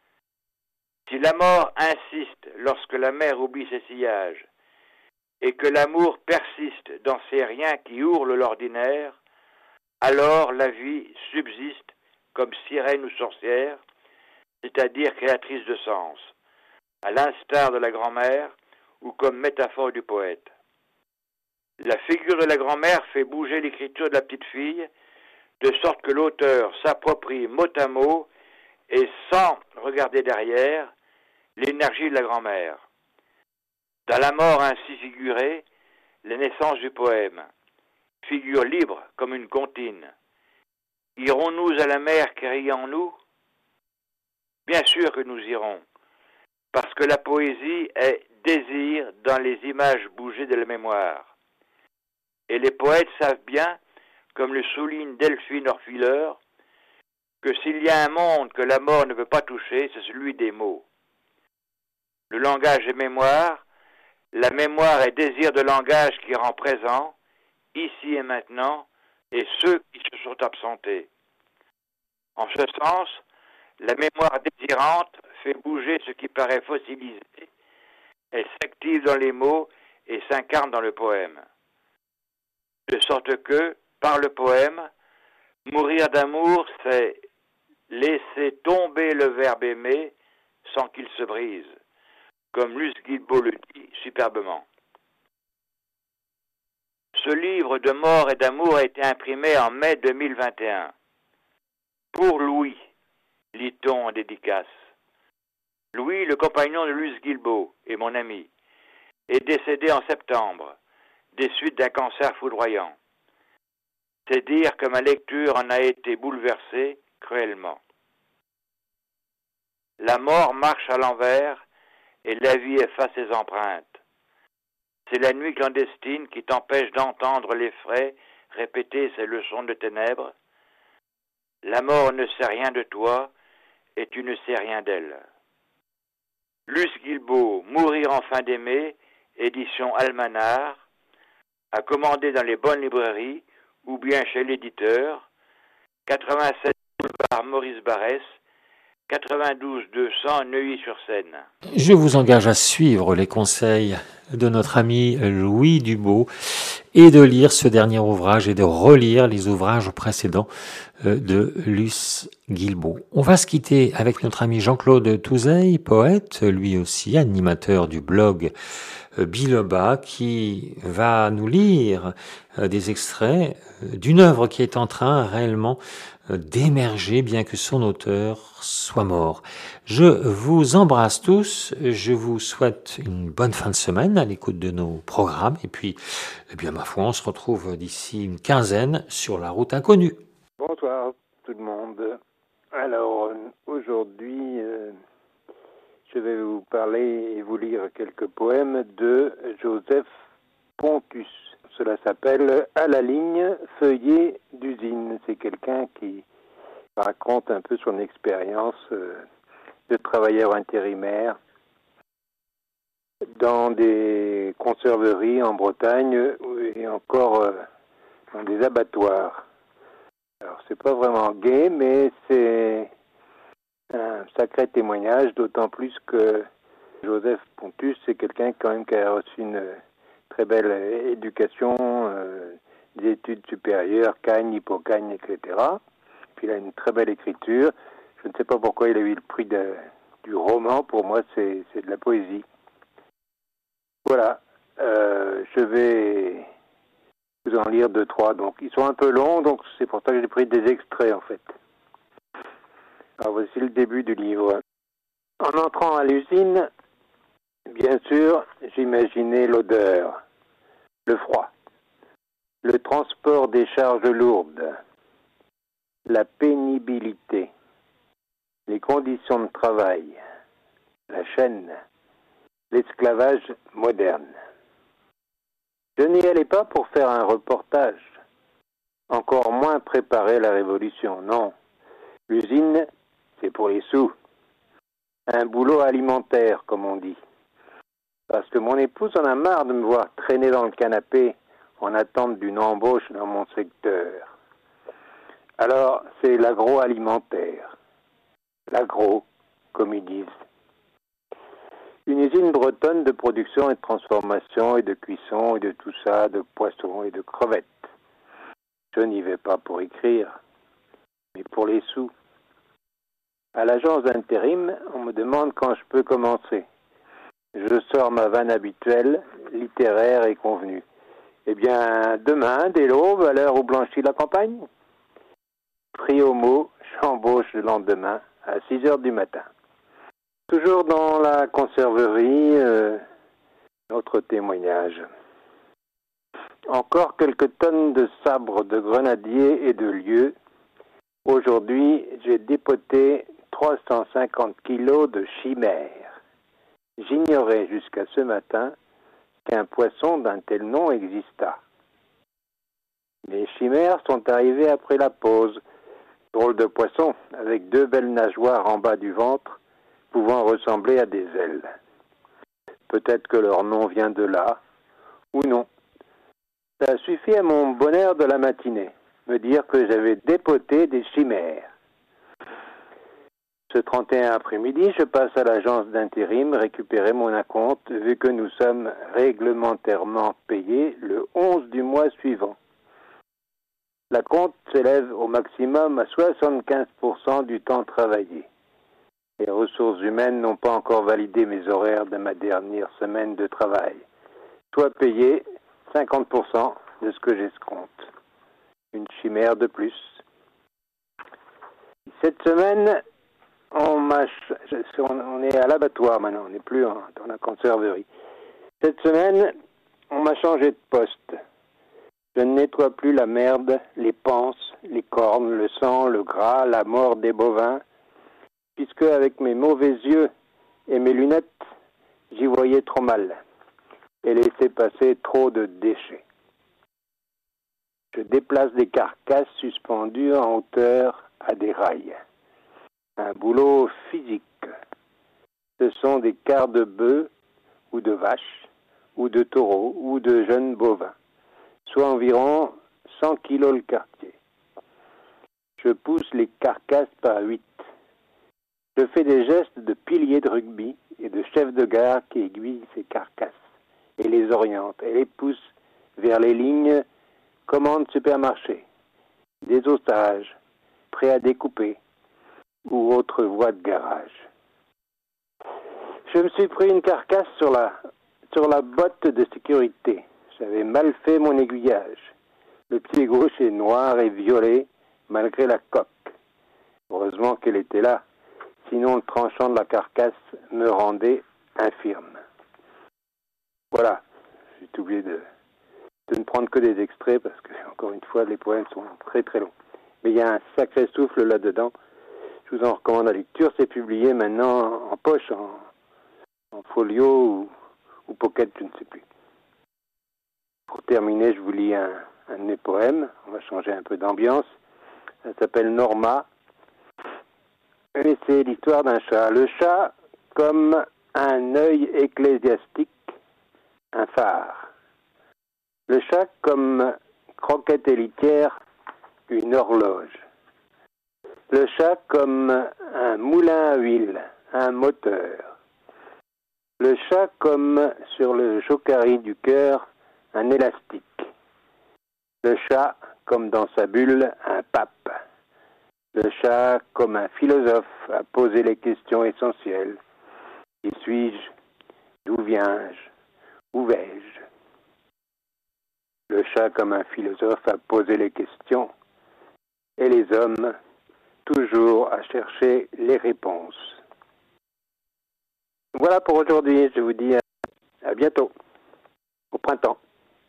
Si la mort insiste lorsque la mer oublie ses sillages, et que l'amour persiste dans ces riens qui hurlent l'ordinaire, alors la vie subsiste comme sirène ou sorcière, c'est-à-dire créatrice de sens, à l'instar de la grand-mère ou comme métaphore du poète. La figure de la grand-mère fait bouger l'écriture de la petite fille, de sorte que l'auteur s'approprie mot à mot et sans regarder derrière l'énergie de la grand-mère. Dans la mort ainsi figurée, la naissance du poème, figure libre comme une comptine. Irons-nous à la mer qui rit en nous? Bien sûr que nous irons, parce que la poésie est désir dans les images bougées de la mémoire. Et les poètes savent bien, comme le souligne Delphine Orfileur, que s'il y a un monde que la mort ne peut pas toucher, c'est celui des mots. Le langage est mémoire, la mémoire est désir de langage qui rend présent, ici et maintenant, et ceux qui se sont absentés. En ce sens, la mémoire désirante fait bouger ce qui paraît fossilisé, elle s'active dans les mots et s'incarne dans le poème. De sorte que, par le poème, mourir d'amour, c'est laisser tomber le verbe aimer sans qu'il se brise, comme Luce Guilbeault le dit superbement. Ce livre de mort et d'amour a été imprimé en mai 2021. Pour Louis, lit-on en dédicace. Louis, le compagnon de Luce Guilbeault et mon ami, est décédé en septembre, des suites d'un cancer foudroyant. C'est dire que ma lecture en a été bouleversée cruellement. La mort marche à l'envers et la vie efface ses empreintes. C'est la nuit clandestine qui t'empêche d'entendre les frais répéter ses leçons de ténèbres. La mort ne sait rien de toi et tu ne sais rien d'elle. Luce Guilbeault, Mourir enfin d'aimer, édition Almanar, à commander dans les bonnes librairies ou bien chez l'éditeur, 87 boulevard Maurice Barrès, 92 200 Neuilly-sur-Seine. Je vous engage à suivre les conseils de notre ami Louis Dubo et de lire ce dernier ouvrage et de relire les ouvrages précédents de Luce Guilbeault. On va se quitter avec notre ami Jean-Claude Touzeil, poète, lui aussi animateur du blog Biloba, qui va nous lire des extraits d'une œuvre qui est en train réellement d'émerger, bien que son auteur soit mort. Je vous embrasse tous, je vous souhaite une bonne fin de semaine à l'écoute de nos programmes, et puis, eh bien, ma foi, on se retrouve d'ici une quinzaine sur la route inconnue. Bonsoir tout le monde. Alors, aujourd'hui, je vais vous parler et vous lire quelques poèmes de Joseph Pontus. Cela s'appelle « À la ligne, feuillet d'usine ». C'est quelqu'un qui raconte un peu son expérience de travailleur intérimaire dans des conserveries en Bretagne et encore dans des abattoirs. Alors, c'est pas vraiment gai, mais c'est un sacré témoignage, d'autant plus que Joseph Pontus, c'est quelqu'un quand même qui a reçu une très belle éducation, des études supérieures, Cagne, Hippocagne, etc. Puis il a une très belle écriture. Je ne sais pas pourquoi il a eu le prix du roman. Pour moi, c'est de la poésie. Voilà. Je vais vous en lire 2-3. Donc, ils sont un peu longs, donc c'est pour ça que j'ai pris des extraits, en fait. Alors, voici le début du livre. En entrant à l'usine, bien sûr, j'imaginais l'odeur, le froid, le transport des charges lourdes, la pénibilité, les conditions de travail, la chaîne, l'esclavage moderne. Je n'y allais pas pour faire un reportage, encore moins préparer la révolution, non. L'usine, c'est pour les sous. Un boulot alimentaire, comme on dit. Parce que mon épouse en a marre de me voir traîner dans le canapé en attente d'une embauche dans mon secteur. Alors, c'est l'agroalimentaire. L'agro, comme ils disent. Une usine bretonne de production et de transformation et de cuisson et de tout ça, de poissons et de crevettes. Je n'y vais pas pour écrire, mais pour les sous. À l'agence d'intérim, on me demande quand je peux commencer. Je sors ma vanne habituelle, littéraire et convenue. Eh bien, demain, dès l'aube, à l'heure où blanchit la campagne. Pris au mot, j'embauche le lendemain, à 6 heures du matin. Toujours dans la conserverie, notre témoignage. Encore quelques tonnes de sabres de grenadiers et de lieux. Aujourd'hui, j'ai dépoté 350 kilos de chimères. J'ignorais jusqu'à ce matin qu'un poisson d'un tel nom existât. Les chimères sont arrivées après la pause. Drôle de poisson, avec 2 belles nageoires en bas du ventre, pouvant ressembler à des ailes. Peut-être que leur nom vient de là, ou non. Ça a suffi à mon bonheur de la matinée, me dire que j'avais dépoté des chimères. Ce 31 après-midi, je passe à l'agence d'intérim récupérer mon acompte, vu que nous sommes réglementairement payés le 11 du mois suivant. L'acompte s'élève au maximum à 75% du temps travaillé. Les ressources humaines n'ont pas encore validé mes horaires de ma dernière semaine de travail. Soit payé 50% de ce que j'escompte. Une chimère de plus. Cette semaine, on est à l'abattoir maintenant, on n'est plus dans la conserverie. Cette semaine, on m'a changé de poste. Je ne nettoie plus la merde, les panses, les cornes, le sang, le gras, la mort des bovins, puisque avec mes mauvais yeux et mes lunettes, j'y voyais trop mal et laissais passer trop de déchets. Je déplace des carcasses suspendues en hauteur à des rails. Un boulot physique. Ce sont des quarts de bœufs ou de vaches ou de taureaux ou de jeunes bovins, soit environ 100 kilos le quartier. Je pousse les carcasses par 8. Je fais des gestes de pilier de rugby et de chef de gare qui aiguillent ces carcasses et les oriente et les pousse vers les lignes commande supermarché, désostage, prêt à découper ou autre voie de garage. Je me suis pris une carcasse sur la botte de sécurité. J'avais mal fait mon aiguillage. Le pied gauche est noir et violet malgré la coque. Heureusement qu'elle était là, sinon le tranchant de la carcasse me rendait infirme. Voilà, j'ai oublié de ne prendre que des extraits parce que, encore une fois, les poèmes sont très très longs. Mais il y a un sacré souffle là-dedans. Je vous en recommande la lecture. C'est publié maintenant en poche, en folio ou pocket, je ne sais plus. Pour terminer, je vous lis un de mes poèmes. On va changer un peu d'ambiance. Ça s'appelle Norma. Et c'est l'histoire d'un chat. Le chat comme un œil ecclésiastique, un phare. Le chat comme croquette héritière, une horloge. Le chat comme un moulin à huile, un moteur. Le chat comme sur le jocari du cœur, un élastique. Le chat comme dans sa bulle, un pape. Le chat comme un philosophe à poser les questions essentielles. Qui suis-je? D'où viens-je? Où vais-je? Le chat comme un philosophe à poser les questions. Et les hommes toujours à chercher les réponses. Voilà pour aujourd'hui. Je vous dis à bientôt, au printemps.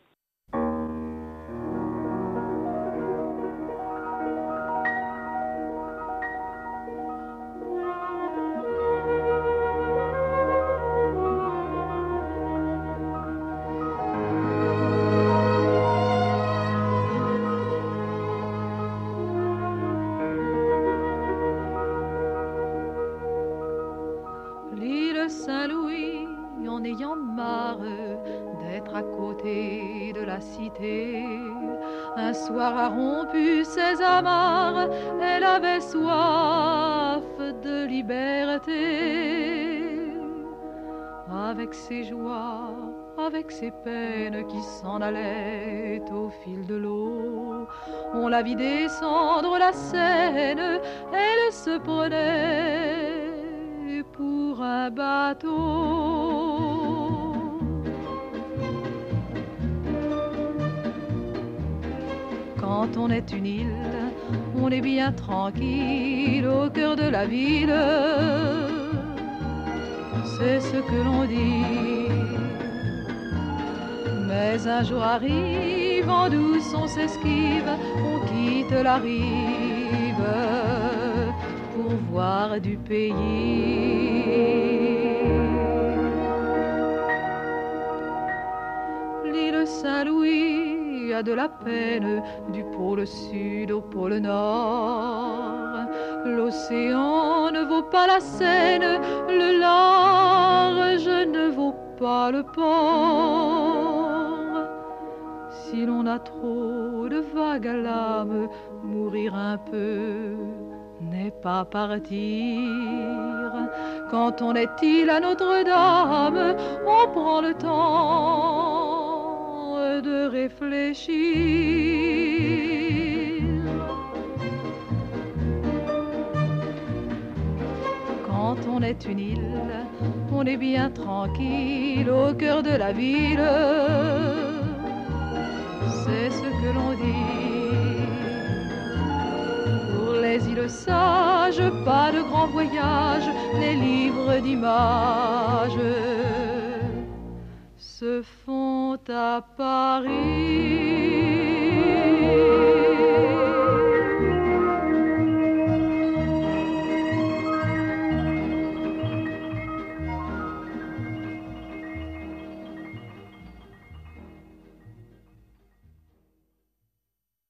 L'île Saint-Louis, en ayant marre d'être à côté de la cité, un soir a rompu ses amarres, elle avait soif de liberté. Avec ses joies, avec ses peines qui s'en allaient au fil de l'eau, on la vit descendre la Seine, elle se prenait pour un bateau. Quand on est une île, on est bien tranquille au cœur de la ville. C'est ce que l'on dit. Mais un jour arrive, en douce on s'esquive, on quitte la rive pour voir du pays. L'île Saint-Louis a de la peine du pôle sud au pôle nord. L'océan ne vaut pas la Seine, le large ne vaut pas le port. Si l'on a trop de vagues à l'âme, mourir un peu n'est pas partir. Quand on est île à Notre-Dame, on prend le temps de réfléchir. Quand on est une île, on est bien tranquille au cœur de la ville. C'est ce que l'on dit. Pour les îles sages, ménages, pas de grands voyages, les livres d'images se font à Paris.